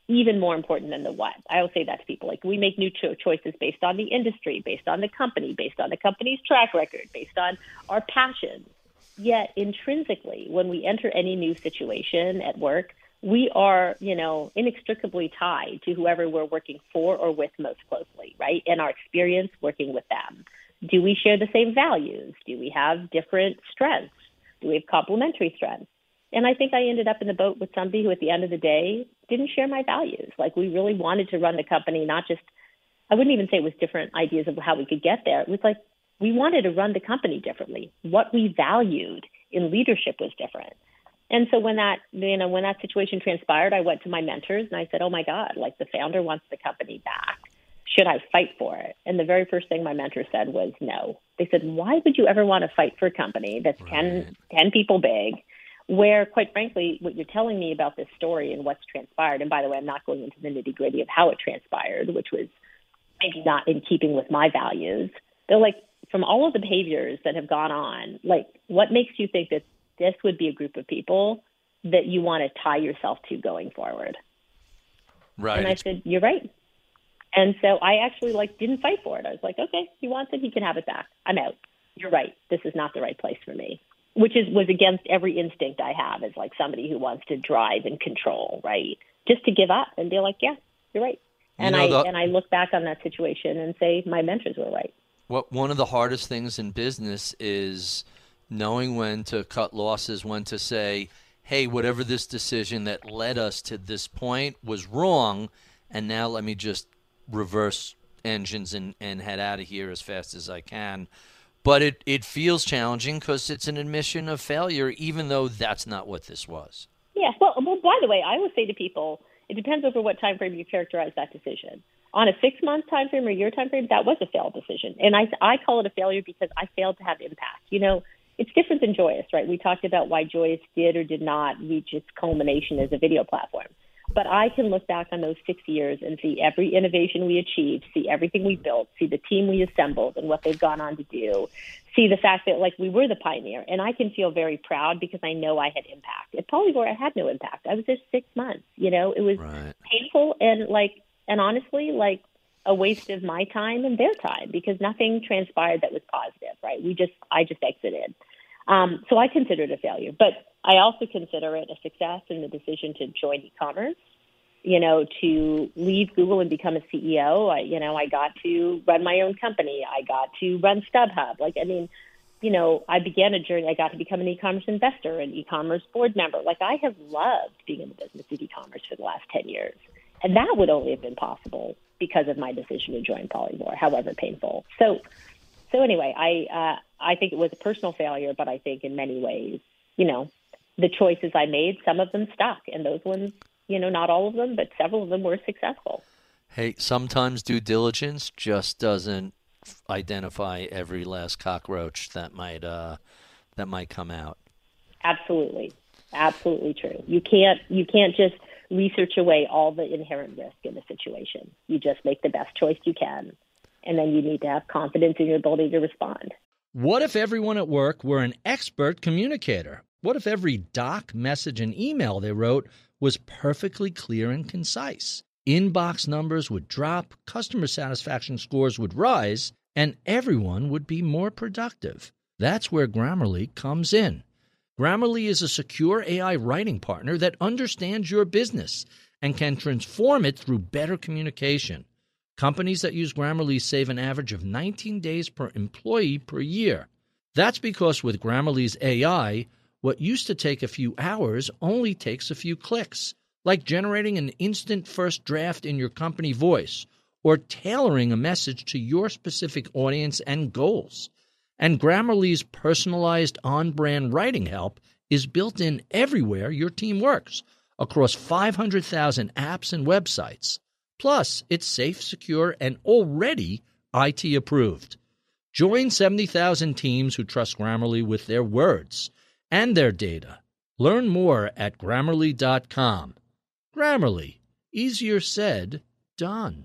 even more important than the what. I will say that to people. Like, we make new cho- choices based on the industry, based on the company, based on the company's track record, based on our passions. Yet intrinsically, when we enter any new situation at work, we are, you know, inextricably tied to whoever we're working for or with most closely, right? And our experience working with them. Do we share the same values? Do we have different strengths? Do we have complementary strengths? And I think I ended up in the boat with somebody who at the end of the day didn't share my values. Like, we really wanted to run the company, not just, I wouldn't even say it was different ideas of how we could get there. It was like, we wanted to run the company differently. What we valued in leadership was different. And so when that, you know, when that situation transpired, I went to my mentors and I said, oh my God, like, the founder wants the company back. Should I fight for it? And the very first thing my mentor said was no. They said, why would you ever want to fight for a company that's right. ten, ten people big, where, quite frankly, what you're telling me about this story and what's transpired, and by the way, I'm not going into the nitty gritty of how it transpired, which was maybe not in keeping with my values. They're like, from all of the behaviors that have gone on, like, what makes you think that this would be a group of people that you want to tie yourself to going forward? Right. And I said, you're right. And so I actually like didn't fight for it. I was like, okay, he wants it, he can have it back. I'm out. You're right. This is not the right place for me, which is was against every instinct I have as like somebody who wants to drive and control, right? Just to give up and be like, yeah, you're right. And you know, I the, and I look back on that situation and say my mentors were right. What one of the hardest things in business is knowing when to cut losses, when to say, hey, whatever this decision that led us to this point was wrong, and now let me just reverse engines and, and head out of here as fast as I can. But it, it feels challenging because it's an admission of failure, even though that's not what this was. Yeah. Well, well, by the way, I always say to people, it depends over what time frame you characterize that decision. On a six-month time frame or year time frame, that was a failed decision. And I, I call it a failure because I failed to have impact. You know, it's different than Joyous, right? We talked about why Joyous did or did not reach its culmination as a video platform. But I can look back on those six years and see every innovation we achieved, see everything we built, see the team we assembled and what they've gone on to do, see the fact that, like, we were the pioneer. And I can feel very proud because I know I had impact. At Polyvore, I had no impact. I was there six months. You know, it was right. painful and, like, and honestly, like, a waste of my time and their time because nothing transpired that was positive, right? We just, I just exited. Um, so I consider it a failure, but I also consider it a success in the decision to join e-commerce, you know, to leave Google and become a C E O. I, you know, I got to run my own company. I got to run StubHub. Like, I mean, you know, I began a journey. I got to become an e-commerce investor, an e-commerce board member. Like, I have loved being in the business of e-commerce for the last ten years. And that would only have been possible because of my decision to join Polyvore, however painful. So, so anyway, I, uh, I think it was a personal failure, but I think in many ways, you know, the choices I made, some of them stuck, and those ones, you know, not all of them, but several of them were successful. Hey, sometimes due diligence just doesn't identify every last cockroach that might uh, that might come out. Absolutely, absolutely true. You can't you can't just research away all the inherent risk in the situation. You just make the best choice you can, and then you need to have confidence in your ability to respond. What if everyone at work were an expert communicator? What if every doc, message, and email they wrote was perfectly clear and concise? Inbox numbers would drop, customer satisfaction scores would rise, and everyone would be more productive. That's where Grammarly comes in. Grammarly is a secure A I writing partner that understands your business and can transform it through better communication. Companies that use Grammarly save an average of nineteen days per employee per year. That's because with Grammarly's A I, what used to take a few hours only takes a few clicks, like generating an instant first draft in your company voice or tailoring a message to your specific audience and goals. And Grammarly's personalized on-brand writing help is built in everywhere your team works, across five hundred thousand apps and websites. Plus, it's safe, secure, and already I T approved. Join seventy thousand teams who trust Grammarly with their words and their data. Learn more at Grammarly dot com. Grammarly. Easier said, done.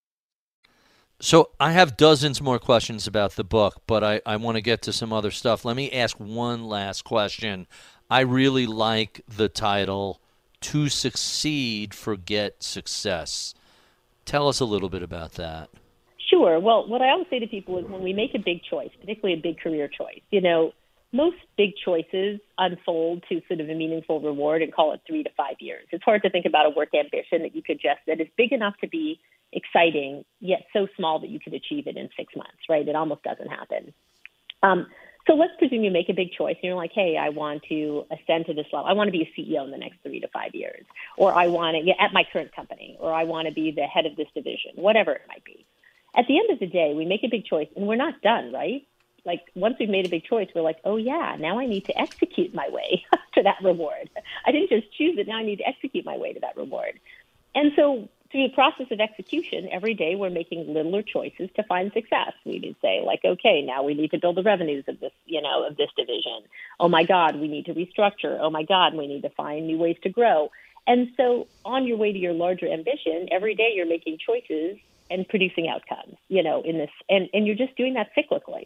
So I have dozens more questions about the book, but I, I want to get to some other stuff. Let me ask one last question. I really like the title, to succeed, forget success. Tell us a little bit about that. Sure. Well, what I always say to people is when we make a big choice, particularly a big career choice, you know, most big choices unfold to sort of a meaningful reward and call it three to five years. It's hard to think about a work ambition that you could just, that is big enough to be exciting, yet so small that you could achieve it in six months, right? It almost doesn't happen. Um, so let's presume you make a big choice and you're like, hey, I want to ascend to this level. I want to be a C E O in the next three to five years, or I want to, yeah, at my current company, or I want to be the head of this division, whatever it might be. At the end of the day, we make a big choice and we're not done, right? Like once we've made a big choice, we're like, oh yeah, now I need to execute my way to that reward. I didn't just choose it. Now I need to execute my way to that reward. And so through the process of execution, every day we're making littler choices to find success. We would say like, okay, now we need to build the revenues of this, you know, of this division. Oh my God, we need to restructure. Oh my God, we need to find new ways to grow. And so on your way to your larger ambition, every day you're making choices and producing outcomes, you know, in this, and, and you're just doing that cyclically.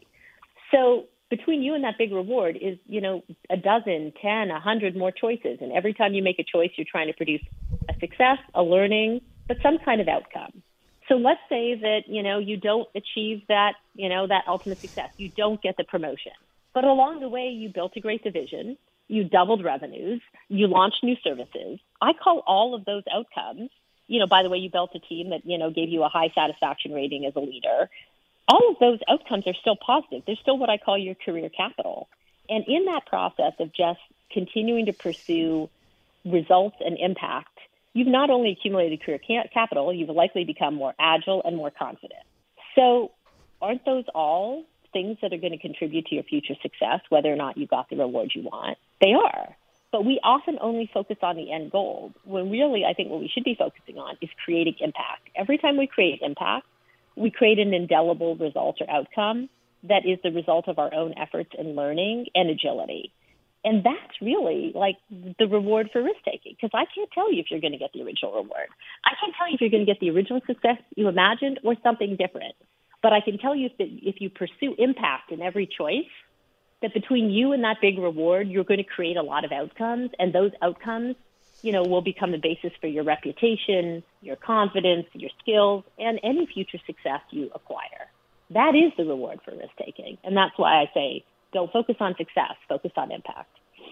So between you and that big reward is, you know, a dozen, ten, a hundred more choices. And every time you make a choice, you're trying to produce a success, a learning, but some kind of outcome. So let's say that, you know, you don't achieve that, you know, that ultimate success. You don't get the promotion. But along the way, you built a great division. You doubled revenues. You launched new services. I call all of those outcomes, you know, by the way, you built a team that, you know, gave you a high satisfaction rating as a leader. All of those outcomes are still positive. They're still what I call your career capital. And in that process of just continuing to pursue results and impact, you've not only accumulated career ca- capital, you've likely become more agile and more confident. So aren't those all things that are going to contribute to your future success, whether or not you got the reward you want? They are. But we often only focus on the end goal, when really I think what we should be focusing on is creating impact. Every time we create impact, we create an indelible result or outcome that is the result of our own efforts and learning and agility. And that's really like the reward for risk-taking, because I can't tell you if you're going to get the original reward. I can't tell you if you're going to get the original success you imagined or something different. But I can tell you that if you pursue impact in every choice, that between you and that big reward, you're going to create a lot of outcomes, and those outcomes, you know, will become the basis for your reputation, your confidence, your skills, and any future success you acquire. That is the reward for risk-taking. And that's why I say, don't focus on success, focus on impact.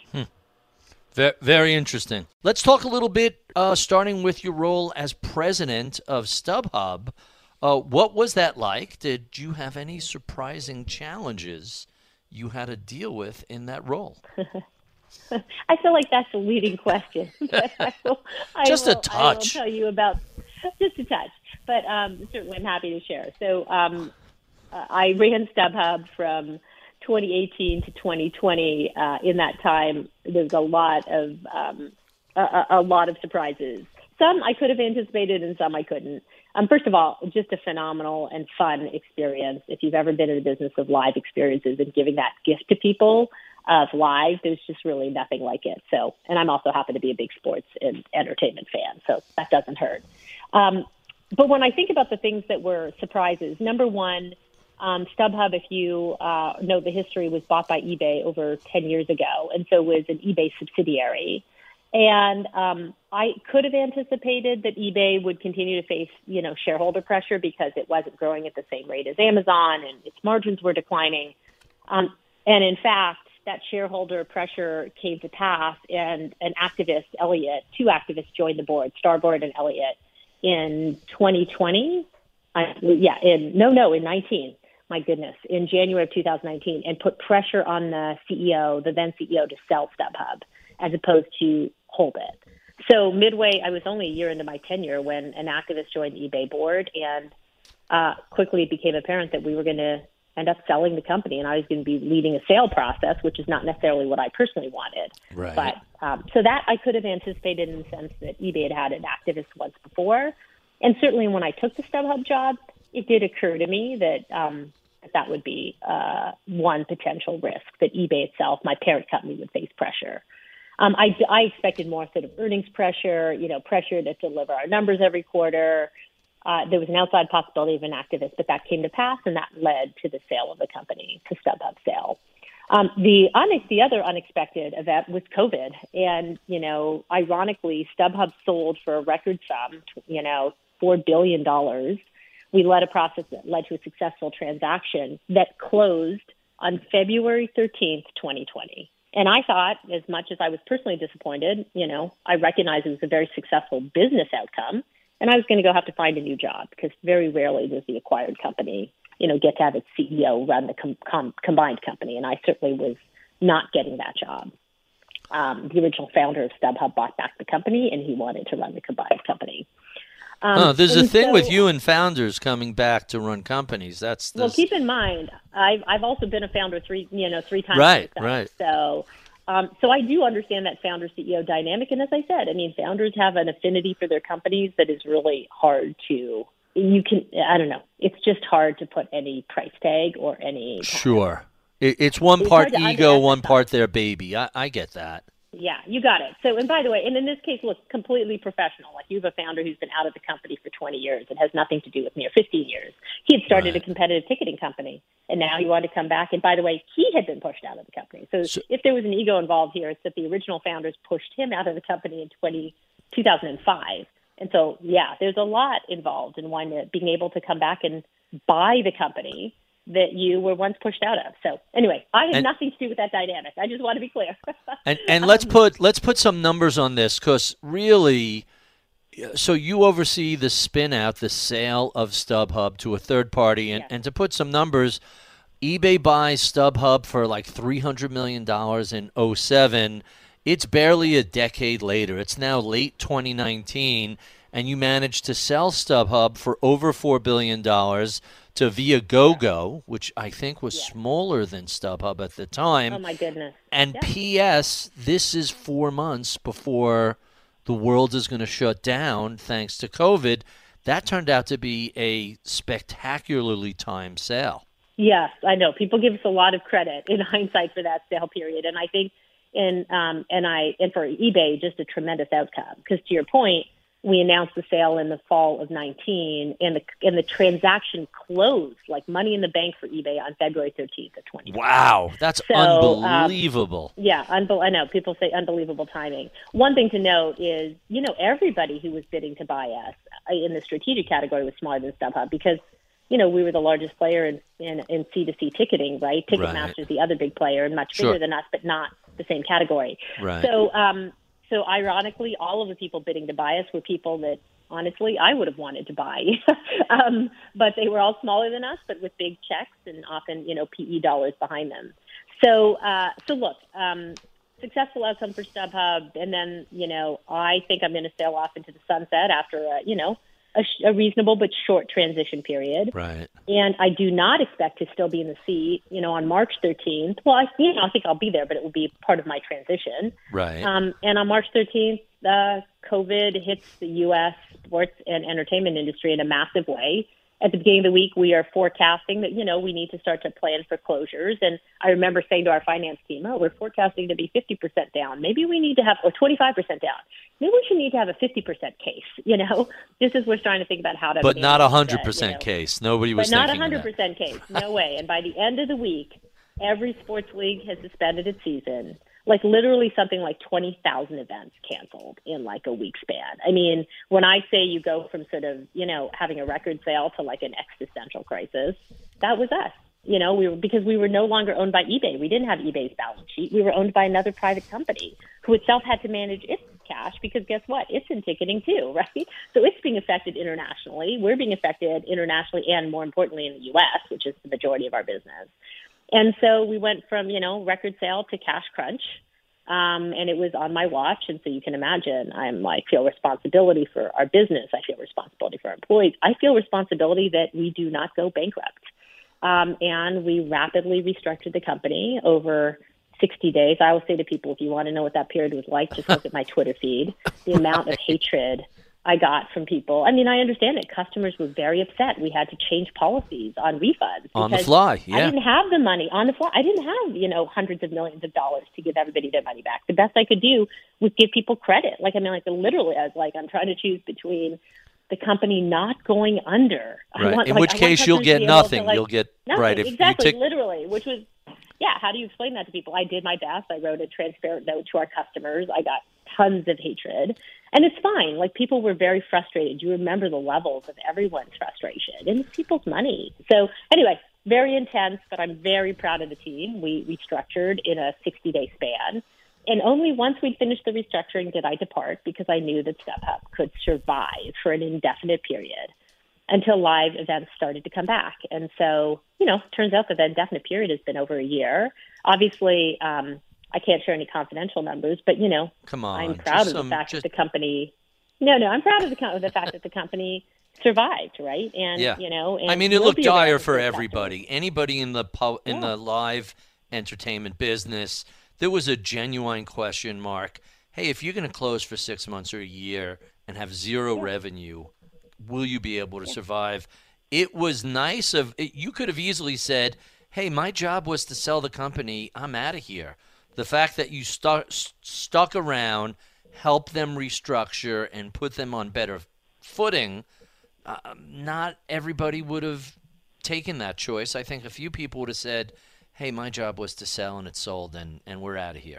Hmm. Very interesting. Let's talk a little bit, uh, starting with your role as president of StubHub. Uh, what was that like? Did you have any surprising challenges you had to deal with in that role? I feel like that's a leading question. But I will, just I will, a touch. I will tell you about just a touch, but um, certainly I'm happy to share. So um, uh, I ran StubHub from twenty eighteen to twenty twenty. Uh, in that time, there's a lot of um, a, a lot of surprises. Some I could have anticipated, and some I couldn't. Um, first of all, just a phenomenal and fun experience. If you've ever been in the business of live experiences and giving that gift to people of live, there's just really nothing like it. So, and I'm also happen to be a big sports and entertainment fan, so that doesn't hurt. Um, but when I think about the things that were surprises, number one, um, StubHub, if you uh, know the history, was bought by eBay over ten years ago, and so was an eBay subsidiary. And um, I could have anticipated that eBay would continue to face, you know, shareholder pressure because it wasn't growing at the same rate as Amazon and its margins were declining. Um, and in fact, that shareholder pressure came to pass, and an activist, Elliott, two activists joined the board, Starboard and Elliott, in twenty twenty. Uh, yeah, in no, no, in nineteen. My goodness, in January of two thousand nineteen, and put pressure on the C E O, the then C E O, to sell StubHub as opposed to hold it. So midway, I was only a year into my tenure when an activist joined the eBay board, and uh, quickly it became apparent that we were going to end up selling the company, and I was going to be leading a sale process, which is not necessarily what I personally wanted. Right. But um, so that I could have anticipated in the sense that eBay had had an activist once before. And certainly when I took the StubHub job, it did occur to me that um, that, that would be uh, one potential risk, that eBay itself, my parent company, would face pressure. Um, I, I expected more sort of earnings pressure, you know, pressure to deliver our numbers every quarter. Uh, there was an outside possibility of an activist, but that came to pass, and that led to the sale of the company, to StubHub sale. Um, the un- the other unexpected event was COVID, and you know, ironically, StubHub sold for a record sum, you know, four billion dollars. We led a process that led to a successful transaction that closed on February thirteenth, twenty twenty. And I thought, as much as I was personally disappointed, you know, I recognized it was a very successful business outcome, and I was going to go have to find a new job because very rarely does the acquired company, you know, get to have its C E O run the com- com- combined company, and I certainly was not getting that job. Um, the original founder of StubHub bought back the company, and he wanted to run the combined company. Um, oh, there's a thing so, with you and founders coming back to run companies. That's, that's... well. Keep in mind, I've I've also been a founder three, you know, three times. Right, myself. right. So, um, so I do understand that founder C E O dynamic, and as I said, I mean, founders have an affinity for their companies that is really hard to. You can, I don't know. It's just hard to put any price tag or any. Sure, it, it's one it's part ego, one part their baby. I, I get that. Yeah, you got it. So, and by the way, and in this case, look, completely professional. Like you have a founder who's been out of the company for twenty years. It has nothing to do with me, or fifteen years. He had started Right. a competitive ticketing company, and now he wanted to come back. And by the way, he had been pushed out of the company. So, So- if there was an ego involved here, it's that the original founders pushed him out of the company in twenty, two thousand five. And so, yeah, there's a lot involved in one, being able to come back and buy the company that you were once pushed out of. So anyway, I have and, nothing to do with that dynamic. I just want to be clear. and and let's put let's put some numbers on this, because really, so you oversee the spin out, the sale of StubHub to a third party, and, Yes. and to put some numbers, eBay buys StubHub for like three hundred million dollars in oh seven. It's barely a decade later. It's now late twenty nineteen, and you managed to sell StubHub for over four billion dollars to Viagogo, which I think was Yeah. smaller than StubHub at the time. Oh, my goodness. And Yeah. P S, this is four months before the world is going to shut down thanks to COVID. That turned out to be a spectacularly timed sale. Yes, I know. People give us a lot of credit in hindsight for that sale period. And I think in um, and I and for eBay, just a tremendous outcome. Because to your point, we announced the sale in the fall of nineteen, and the and the transaction closed like money in the bank for eBay on February thirteenth of twenty twenty. Wow, that's So, unbelievable. Um, yeah, unbe- I know. People say unbelievable timing. One thing to note is, you know, everybody who was bidding to buy us in the strategic category was smaller than StubHub because, you know, we were the largest player in, in, in C two C ticketing, right? Ticketmaster's Right. the other big player, and much Sure. bigger than us, but not the same category. Right. So, um, so ironically, all of the people bidding to buy us were people that, honestly, I would have wanted to buy. um, but they were all smaller than us, but with big checks and often, you know, P E dollars behind them. So, uh, so look, um, successful outcome for StubHub. And then, you know, I think I'm going to sail off into the sunset after, a, you know, a, sh- a reasonable but short transition period. Right. And I do not expect to still be in the seat, you know, on March thirteenth. Well, I, you know, I think I'll be there, but it will be part of my transition. Right. Um, and on March thirteenth, uh, COVID hits the U S sports and entertainment industry in a massive way. At the beginning of the week, we are forecasting that, you know, we need to start to plan for closures. And I remember saying to our finance team, oh, we're forecasting to be fifty percent down. Maybe we need to have, or twenty-five percent down. Maybe we should need to have a fifty percent case, you know, just as we're trying to think about how to. But not a manage hundred that, percent you know. case. Nobody was But not a thinking hundred of that. percent case. No way. And by the end of the week, every sports league has suspended its season. Like literally something like twenty thousand events canceled in like a week span. I mean, when I say you go from sort of, you know, having a record sale to like an existential crisis, that was us. You know, we were, because we were no longer owned by eBay. We didn't have eBay's balance sheet. We were owned by another private company who itself had to manage its cash because guess what? It's in ticketing too, right? So it's being affected internationally. We're being affected internationally and more importantly in the U S, which is the majority of our business. And so we went from, you know, record sale to cash crunch. Um, and it was on my watch. And so you can imagine I'm like, feel responsibility for our business. I feel responsibility for our employees. I feel responsibility that we do not go bankrupt. Um, and we rapidly restructured the company over sixty days. I always say to people, if you want to know what that period was like, just look at my Twitter feed. The amount of hatred I got from people. I mean, I understand it. Customers were very upset. We had to change policies on refunds. On the because fly, yeah. I didn't have the money on the fly. I didn't have, you know, hundreds of millions of dollars to give everybody their money back. The best I could do was give people credit. Like, I mean, like literally, I was like, I'm trying to choose between the company not going under. I Right. want, In like, which I want case you'll customers to get be able to, nothing. like, You'll get nothing. right if exactly, you take literally, which was yeah, how do you explain that to people? I did my best. I wrote a transparent note to our customers. I got tons of hatred. And it's fine. Like, people were very frustrated. You remember the levels of everyone's frustration. And it's people's money. So anyway, very intense, but I'm very proud of the team. We we structured in a sixty-day span. And only once we'd finished the restructuring did I depart, because I knew that StubHub could survive for an indefinite period until live events started to come back. And so, you know, turns out that the indefinite period has been over a year. Obviously, um, I can't share any confidential numbers, but, you know, Come on, I'm proud of some, the fact just... that the company, no, no, I'm proud of the, of the fact that the company survived, right? And, yeah. you know, and I mean, it we'll looked dire for for everybody. Anybody in the pu- in yeah. the live entertainment business, there was a genuine question mark. Hey, if you're going to close for six months or a year and have zero yeah. revenue, will you be able to yeah. survive? It was nice of it, you could have easily said, hey, my job was to sell the company. I'm out of here. The fact that you stu- stuck around, helped them restructure, and put them on better footing, uh, not everybody would have taken that choice. I think a few people would have said, hey, my job was to sell and it's sold, and, and we're out of here.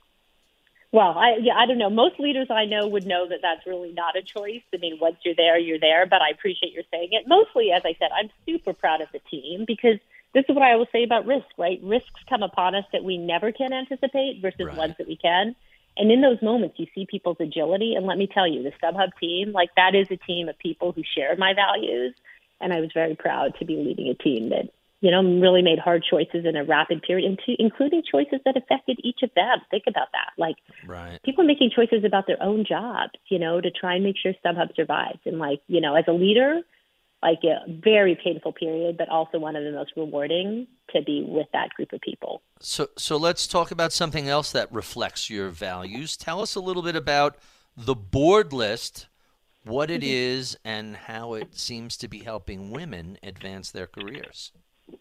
Well, I yeah, I don't know. Most leaders I know would know that that's really not a choice. I mean, once you're there, you're there, but I appreciate your saying it. Mostly, as I said, I'm super proud of the team, because this is what I always say about risk, right? Risks come upon us that we never can anticipate versus right. ones that we can. And in those moments, you see people's agility. And let me tell you, the StubHub team, like, that is a team of people who share my values. And I was very proud to be leading a team that, you know, really made hard choices in a rapid period, including choices that affected each of them. Think about that. Like, right. people making choices about their own jobs, you know, to try and make sure StubHub survives. And, like, you know, as a leader, like, a very painful period, but also one of the most rewarding to be with that group of people. So, so let's talk about something else that reflects your values. Tell us a little bit about the board list, what it mm-hmm. is, and how it seems to be helping women advance their careers.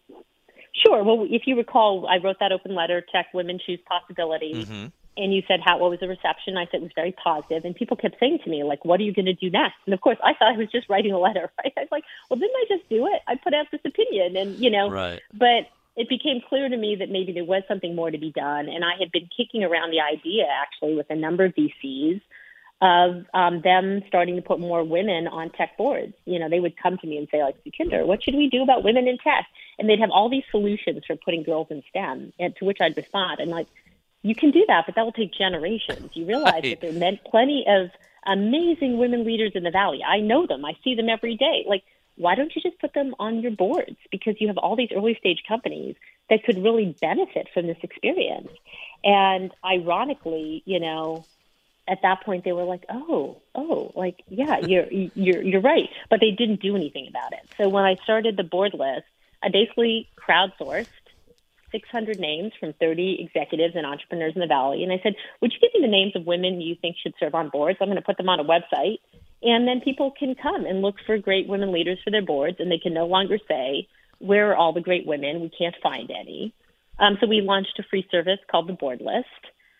Sure. Well, if you recall, I wrote that open letter, Tech Women Choose Possibilities. Mm-hmm. And you said, how, what was the reception? I said it was very positive. And people kept saying to me, like, what are you going to do next? And, of course, I thought I was just writing a letter, right? I was like, well, didn't I just do it? I put out this opinion. And, you know, right. But it became clear to me that maybe there was something more to be done. And I had been kicking around the idea, actually, with a number of V Cs of um, them starting to put more women on tech boards. You know, they would come to me and say, like, Sukhinder, what should we do about women in tech? And they'd have all these solutions for putting girls in STEM, and to which I'd respond. And, like, you can do that, but that will take generations. You realize right. that there are plenty of amazing women leaders in the Valley. I know them. I see them every day. Like, why don't you just put them on your boards? Because you have all these early stage companies that could really benefit from this experience. And ironically, you know, at that point they were like, oh, oh, like, yeah, you're, you're, you're right. But they didn't do anything about it. So when I started the board list, I basically crowdsourced six hundred names from thirty executives and entrepreneurs in the Valley. And I said, would you give me the names of women you think should serve on boards? I'm going to put them on a website. And then people can come and look for great women leaders for their boards. And they can no longer say, where are all the great women? We can't find any. Um, so we launched a free service called the Board List.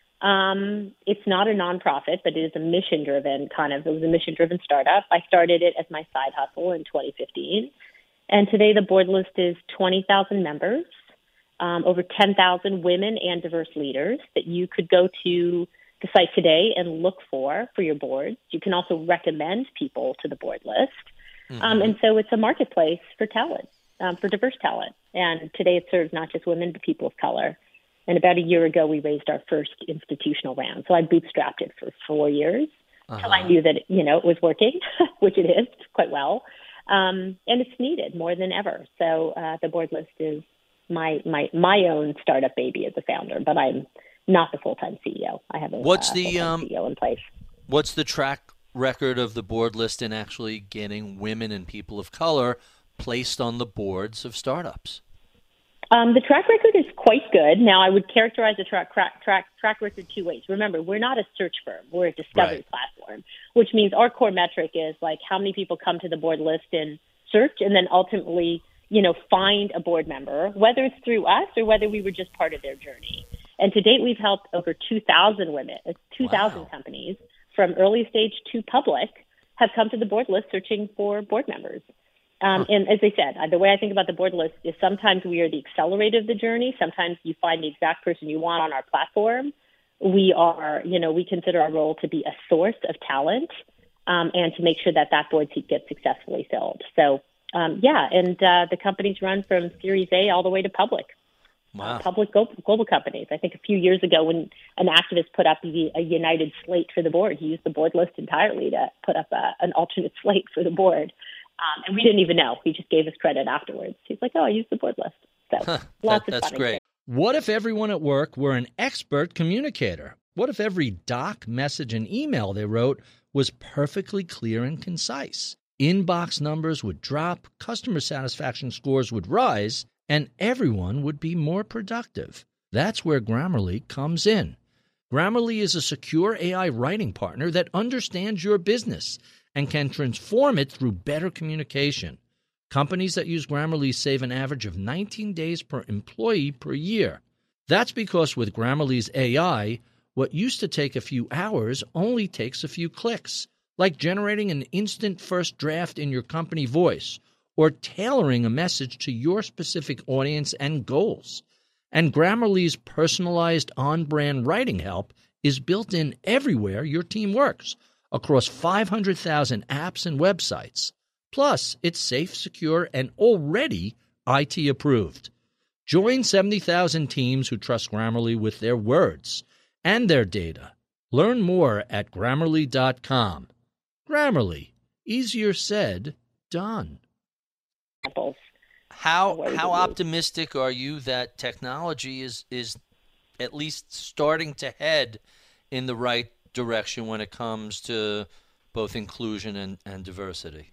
Um, it's not a nonprofit, but it is a mission-driven kind of, it was a mission-driven startup. I started it as my side hustle in twenty fifteen. And today the Board List is twenty thousand members. Um, over ten thousand women and diverse leaders that you could go to the site today and look for for your boards. You can also recommend people to the board list. Mm-hmm. Um, and so it's a marketplace for talent, um, for diverse talent. And today it serves not just women, but people of color. And about a year ago, we raised our first institutional round. So I bootstrapped it for four years until uh-huh. I knew that, you know, it was working, which it is quite well. Um, and it's needed more than ever. So uh, the board list is my my my own startup baby as a founder, but I'm not the full-time C E O. I have a what's uh, the full-time um, C E O in place. What's the track record of the board list in actually getting women and people of color placed on the boards of startups? Um, the track record is quite good. Now, I would characterize the track track track track record two ways. Remember, we're not a search firm; we're a discovery right. platform, which means our core metric is like how many people come to the board list in search, and then ultimately, you know, find a board member, whether it's through us or whether we were just part of their journey. And to date, we've helped over two thousand women, two thousand wow. companies from early stage to public have come to the board list searching for board members. Um, and as I said, the way I think about the board list is sometimes we are the accelerator of the journey. Sometimes you find the exact person you want on our platform. We are, you know, we consider our role to be a source of talent um, and to make sure that that board seat gets successfully filled. So, um, yeah, and uh, the companies run from Series A all the way to public. Wow. Uh, public global, global companies. I think a few years ago when an activist put up the, a united slate for the board, he used the board list entirely to put up a, an alternate slate for the board. Um, and we didn't even know. He just gave us credit afterwards. He's like, oh, I used the board list. So Huh, lots that, of that's fun. great. What if everyone at work were an expert communicator? What if every doc, message, and email they wrote was perfectly clear and concise? Inbox numbers would drop, customer satisfaction scores would rise, and everyone would be more productive. That's where Grammarly comes in. Grammarly is a secure A I writing partner that understands your business and can transform it through better communication. Companies that use Grammarly save an average of nineteen days per employee per year. That's because with Grammarly's A I, what used to take a few hours only takes a few clicks, like generating an instant first draft in your company voice or tailoring a message to your specific audience and goals. And Grammarly's personalized on-brand writing help is built in everywhere your team works, across five hundred thousand apps and websites. Plus, it's safe, secure, and already I T approved. Join seventy thousand teams who trust Grammarly with their words and their data. Learn more at Grammarly dot com. Grammarly, easier said, done. Examples. How What is how it? optimistic are you that technology is is at least starting to head in the right direction when it comes to both inclusion and, and diversity?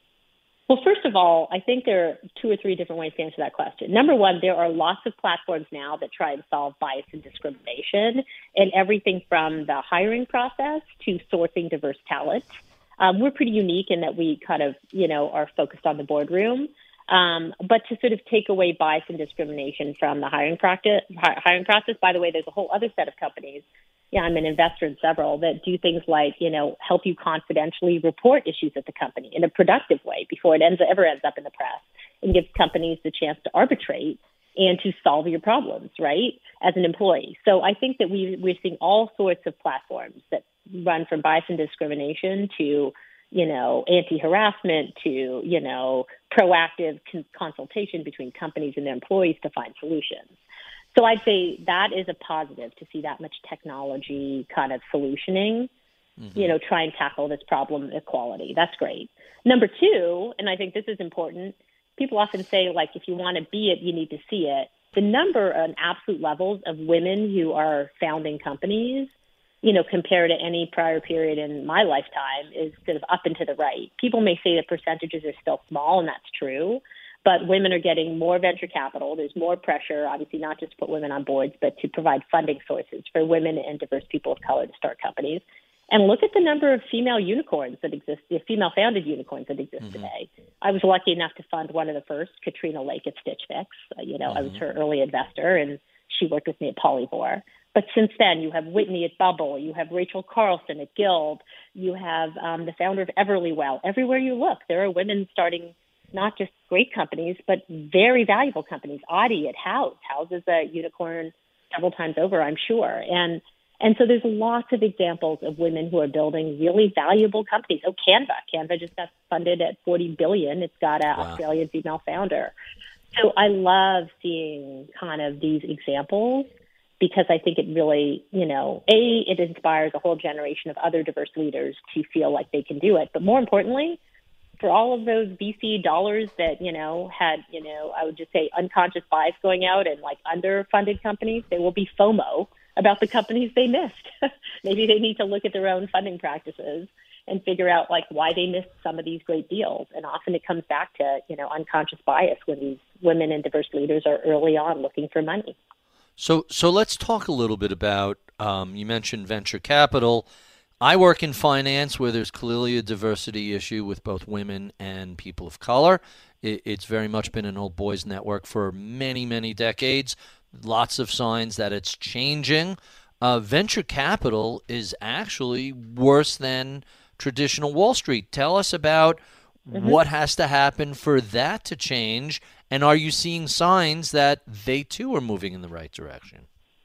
Well, first of all, I think there are two or three different ways to answer that question. Number one, there are lots of platforms now that try and solve bias and discrimination in everything from the hiring process to sourcing diverse talent. Um, we're pretty unique in that we kind of, you know, are focused on the boardroom. Um, but to sort of take away bias and discrimination from the hiring practice, hiring process, by the way, there's a whole other set of companies. Yeah, I'm an investor in several that do things like, you know, help you confidentially report issues at the company in a productive way before it ends ever ends up in the press, and gives companies the chance to arbitrate and to solve your problems, right, as an employee. So I think that we, we're seeing all sorts of platforms that run from bias and discrimination to, you know, anti-harassment to, you know, proactive con- consultation between companies and their employees to find solutions. So I'd say that is a positive to see that much technology kind of solutioning, mm-hmm. you know, try and tackle this problem of equality. That's great. Number two, and I think this is important, people often say, like, if you want to be it, you need to see it. The number and absolute levels of women who are founding companies, you know, compared to any prior period in my lifetime is sort of up and to the right. People may say the percentages are still small, and that's true. But women are getting more venture capital. There's more pressure, obviously, not just to put women on boards, but to provide funding sources for women and diverse people of color to start companies. And look at the number of female unicorns that exist, the female-founded unicorns that exist mm-hmm. today. I was lucky enough to fund one of the first, Katrina Lake at Stitch Fix. Uh, you know, mm-hmm. I was her early investor, and she worked with me at Polyvore. But since then, you have Whitney at Bubble, you have Rachel Carlson at Guild, you have um, the founder of Everlywell. Everywhere you look, there are women starting not just great companies, but very valuable companies. Audi at House. House is a unicorn several times over, I'm sure. And and so there's lots of examples of women who are building really valuable companies. Oh, Canva. Canva just got funded at forty billion dollars. It's got an wow. Australian female founder. So I love seeing kind of these examples because I think it really, you know, A, it inspires a whole generation of other diverse leaders to feel like they can do it. But more importantly, for all of those V C dollars that, you know, had, you know, I would just say unconscious bias going out and like underfunded companies, there will be FOMO about the companies they missed. Maybe they need to look at their own funding practices and figure out like why they missed some of these great deals. And often it comes back to, you know, unconscious bias when these women and diverse leaders are early on looking for money. So, so let's talk a little bit about, um, you mentioned venture capital. I work in finance where there's clearly a diversity issue with both women and people of color. It, it's very much been an old boys network for many, many decades. Lots of signs that it's changing. Uh, venture capital is actually worse than traditional Wall Street. Tell us about Mm-hmm. What has to happen for that to change? And are you seeing signs that they too are moving in the right direction?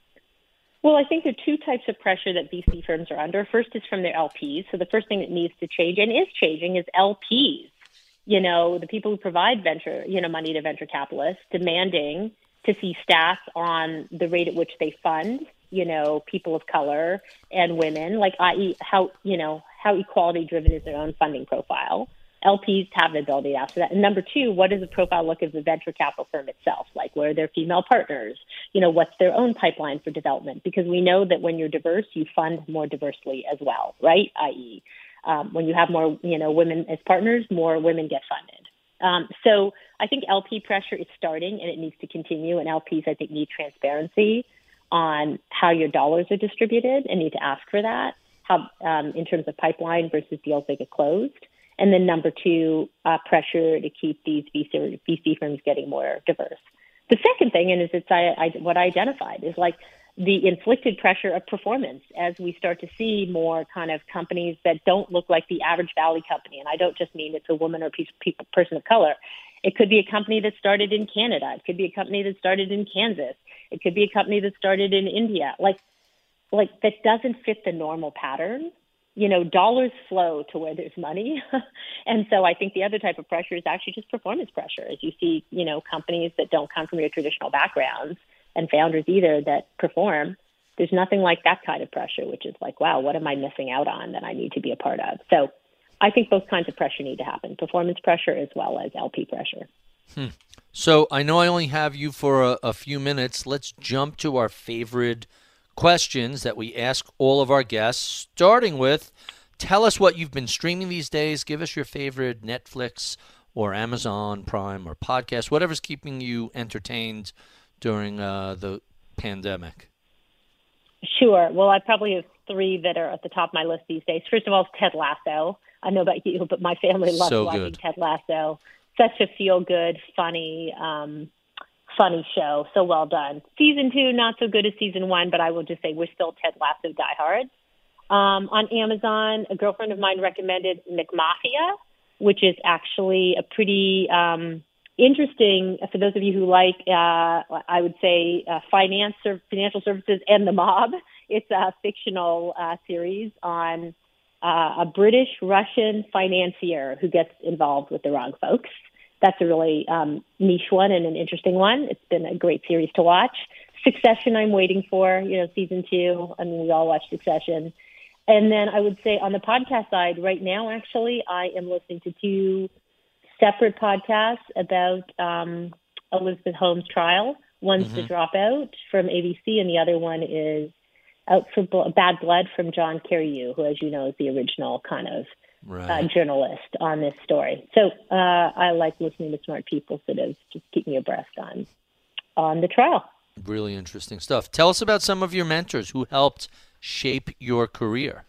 Well, I think there are two types of pressure that V C firms are under. First is from their L Ps. So the first thing that needs to change and is changing is L Ps. You know, the people who provide venture, you know, money to venture capitalists, demanding to see stats on the rate at which they fund, you know, people of color and women, like that is how, you know, how equality driven is their own funding profile. L Ps have the ability to ask for that. And number two, what does the profile look of the venture capital firm itself? Like, where are their female partners? You know, what's their own pipeline for development? Because we know that when you're diverse, you fund more diversely as well, right? that is, um, when you have more, you know, women as partners, more women get funded. Um, so I think L P pressure is starting and it needs to continue. And L Ps, I think, need transparency on how your dollars are distributed and need to ask for that, how um, in terms of pipeline versus deals that get closed. And then number two, uh, pressure to keep these V C, V C firms getting more diverse. The second thing, and is it's I, I, what I identified, is like the inflicted pressure of performance as we start to see more kind of companies that don't look like the average Valley company. And I don't just mean it's a woman or piece, people, person of color. It could be a company that started in Canada. It could be a company that started in Kansas. It could be a company that started in India. Like, like that doesn't fit the normal pattern. You know, dollars flow to where there's money. And so I think the other type of pressure is actually just performance pressure. As you see, you know, companies that don't come from your traditional backgrounds and founders either that perform, there's nothing like that kind of pressure, which is like, wow, what am I missing out on that I need to be a part of? So I think both kinds of pressure need to happen, performance pressure as well as L P pressure. Hmm. So I know I only have you for a, a few minutes. Let's jump to our favorite questions that we ask all of our guests, starting with, tell us what you've been streaming these days. Give us your favorite Netflix or Amazon Prime or podcast, whatever's keeping you entertained during uh, the pandemic. Sure. Well, I probably have three that are at the top of my list these days. First of all, Ted Lasso. I know about you, but my family loves so watching good. Ted Lasso. Such a feel-good, funny um funny show. So well done. Season two, not so good as season one, but I will just say we're still Ted Lasso diehards. Um, on Amazon, a girlfriend of mine recommended McMafia, which is actually a pretty um, interesting, for those of you who like, uh, I would say, uh, finance or financial services and the mob. It's a fictional uh, series on uh, a British-Russian financier who gets involved with the wrong folks. That's a really um, niche one and an interesting one. It's been a great series to watch. Succession, I'm waiting for, you know, season two. I mean, we all watch Succession. And then I would say on the podcast side, right now, actually, I am listening to two separate podcasts about um, Elizabeth Holmes' trial. One's mm-hmm. The Dropout from A B C, and the other one is Out for Bl- Bad Blood from John Carreyrou, who, as you know, is the original kind of Right. Uh, journalist on this story. So uh, I like listening to smart people sort of just keep me abreast on on the trial. Really interesting stuff. Tell us about some of your mentors who helped shape your career.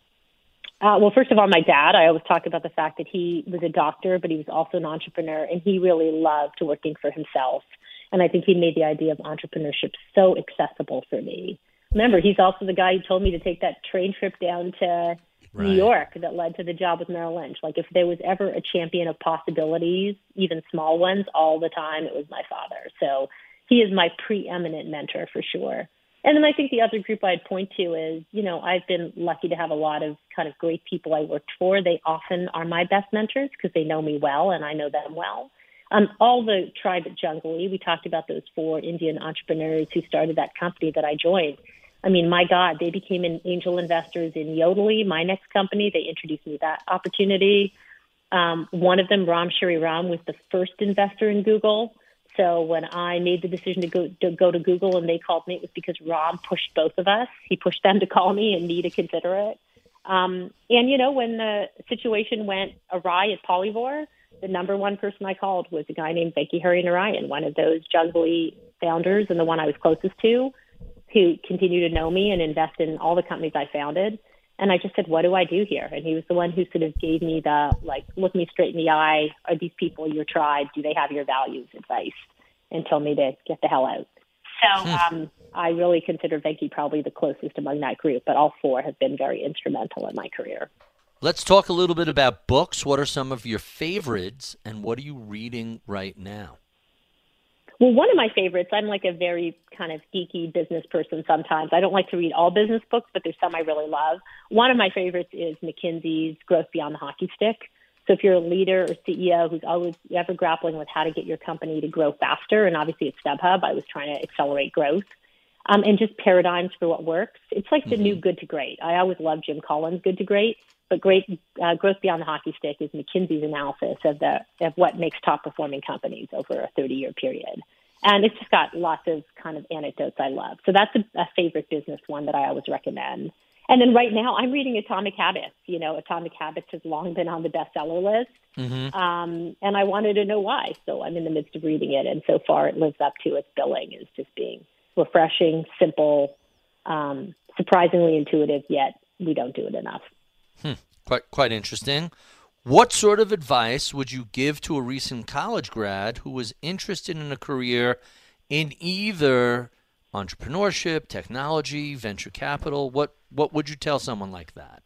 Uh, well, first of all, my dad. I always talk about the fact that he was a doctor, but he was also an entrepreneur, and he really loved working for himself. And I think he made the idea of entrepreneurship so accessible for me. Remember, he's also the guy who told me to take that train trip down to Right. New York that led to the job with Merrill Lynch. Like if there was ever a champion of possibilities, even small ones, all the time, it was my father. So he is my preeminent mentor for sure. And then I think the other group I'd point to is, you know, I've been lucky to have a lot of kind of great people I worked for. They often are my best mentors because they know me well and I know them well. Um, all the tribe at Junglee, we talked about those four Indian entrepreneurs who started that company that I joined. I mean, my God, they became an angel investors in Yodlee, my next company. They introduced me to that opportunity. Um, one of them, Ram Shri Ram, was the first investor in Google. So when I made the decision to go, to go to Google and they called me, it was because Ram pushed both of us. He pushed them to call me and me to consider it. Um, and, you know, when the situation went awry at Polyvore, the number one person I called was a guy named Venki Hari-Narayan, one of those Junglee founders and the one I was closest to, who continue to know me and invest in all the companies I founded. And I just said, what do I do here? And he was the one who sort of gave me the, like, look me straight in the eye. Are these people your tribe? Do they have your values advice? And told me to get the hell out. So um, I really consider Venki probably the closest among that group, but all four have been very instrumental in my career. Let's talk a little bit about books. What are some of your favorites, and what are you reading right now? Well, one of my favorites, I'm like a very kind of geeky business person sometimes. I don't like to read all business books, but there's some I really love. One of my favorites is McKinsey's Growth Beyond the Hockey Stick. So if you're a leader or C E O who's always ever grappling with how to get your company to grow faster, and obviously at StubHub, I was trying to accelerate growth, um, and just paradigms for what works. It's like the mm-hmm. new Good to Great. I always loved Jim Collins' Good to Great, but great uh, Growth Beyond the Hockey Stick is McKinsey's analysis of the of what makes top-performing companies over a thirty-year period. And it's just got lots of kind of anecdotes I love. So that's a, a favorite business one that I always recommend. And then right now, I'm reading Atomic Habits. You know, Atomic Habits has long been on the bestseller list, mm-hmm. um, and I wanted to know why. So I'm in the midst of reading it, and so far it lives up to its billing as just being refreshing, simple, um, surprisingly intuitive, yet we don't do it enough. Hmm. Quite, quite interesting. What sort of advice would you give to a recent college grad who was interested in a career in either entrepreneurship, technology, venture capital? What what would you tell someone like that?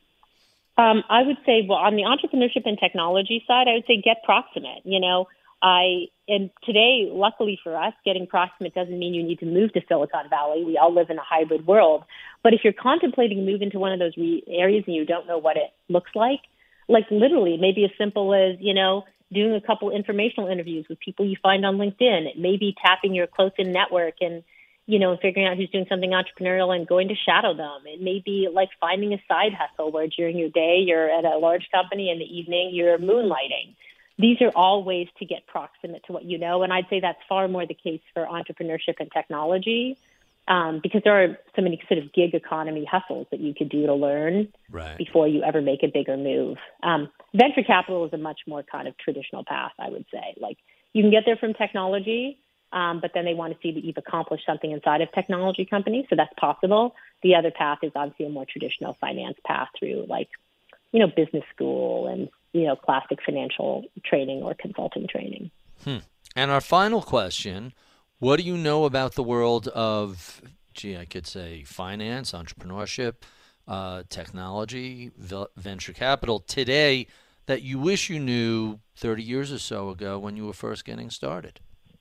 Um, I would say, well, on the entrepreneurship and technology side, I would say get proximate. You know, I and today, luckily for us, getting proximate doesn't mean you need to move to Silicon Valley. We all live in a hybrid world. But if you're contemplating move into one of those re- areas and you don't know what it looks like, like literally, maybe as simple as, you know, doing a couple informational interviews with people you find on LinkedIn. It may be tapping your close-in network and, you know, figuring out who's doing something entrepreneurial and going to shadow them. It may be like finding a side hustle where during your day you're at a large company, in the evening you're moonlighting. These are all ways to get proximate to what you know, and I'd say that's far more the case for entrepreneurship and technology, um, because there are so many sort of gig economy hustles that you could do to learn right. before you ever make a bigger move. Um, venture capital is a much more kind of traditional path, I would say. Like you can get there from technology, Um, but then they want to see that you've accomplished something inside of technology companies, so that's possible. The other path is obviously a more traditional finance path through, like, you know, business school and, you know, classic financial training or consulting training. Hmm. And our final question, what do you know about the world of, gee, I could say finance, entrepreneurship, uh, technology, v- venture capital today that you wish you knew thirty years or so ago when you were first getting started?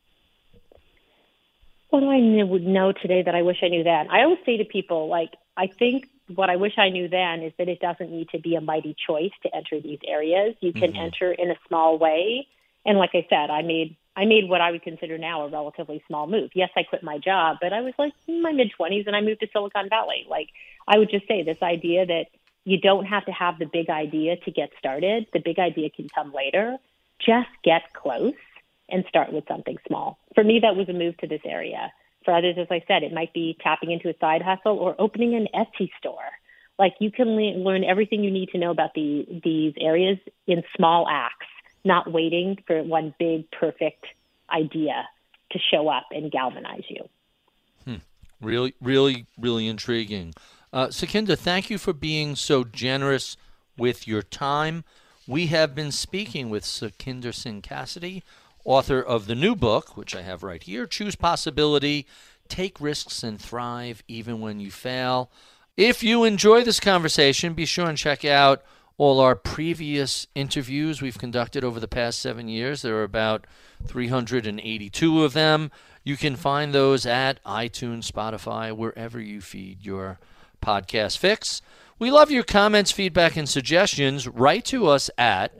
What do I know today that I wish I knew then? I always say to people, like, I think what I wish I knew then is that it doesn't need to be a mighty choice to enter these areas. You can mm-hmm. enter in a small way. And like I said, I made I made what I would consider now a relatively small move. Yes, I quit my job, but I was like in my mid-twenties and I moved to Silicon Valley. Like, I would just say this idea that you don't have to have the big idea to get started. The big idea can come later. Just get close and start with something small. For me, that was a move to this area. For others, as I said, it might be tapping into a side hustle or opening an Etsy store. Like you can le- learn everything you need to know about the, these areas in small acts, not waiting for one big, perfect idea to show up and galvanize you. Hmm. Really, really, really intriguing. Uh, Sukhinder, thank you for being so generous with your time. We have been speaking with Sukhinder Singh Cassidy, author of the new book, which I have right here, Choose Possibility, Take Risks and Thrive Even When You Fail. If you enjoy this conversation, be sure and check out all our previous interviews we've conducted over the past seven years. There are about three hundred eighty-two of them. You can find those at iTunes, Spotify, wherever you feed your podcast fix. We love your comments, feedback, and suggestions. Write to us at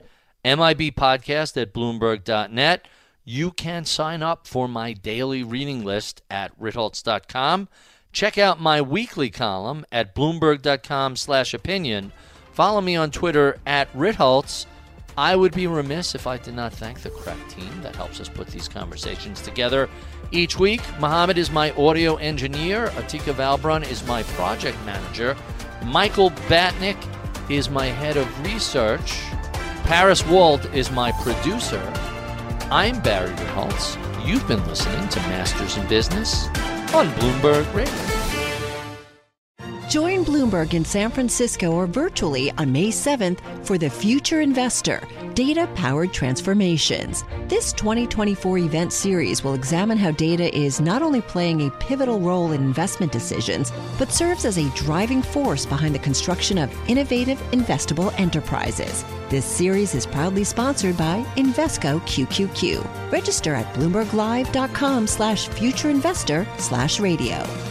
mibpodcast at bloomberg dot net. You can sign up for my daily reading list at ritholtz dot com. Check out my weekly column at bloomberg dot com slash opinion. Follow me on Twitter at Ritholtz. I would be remiss if I did not thank the correct team that helps us put these conversations together each week. Mohammed is my audio engineer. Atika Valbrun is my project manager. Michael Batnick is my head of research. Paris Wald is my producer. I'm Barry Ritholtz. You've been listening to Masters in Business on Bloomberg Radio. Join Bloomberg in San Francisco or virtually on May seventh for The Future Investor. Data-Powered Transformations. This twenty twenty-four event series will examine how data is not only playing a pivotal role in investment decisions, but serves as a driving force behind the construction of innovative, investable enterprises. This series is proudly sponsored by Invesco Q Q Q. Register at bloomberg live dot com slash future investor slash radio.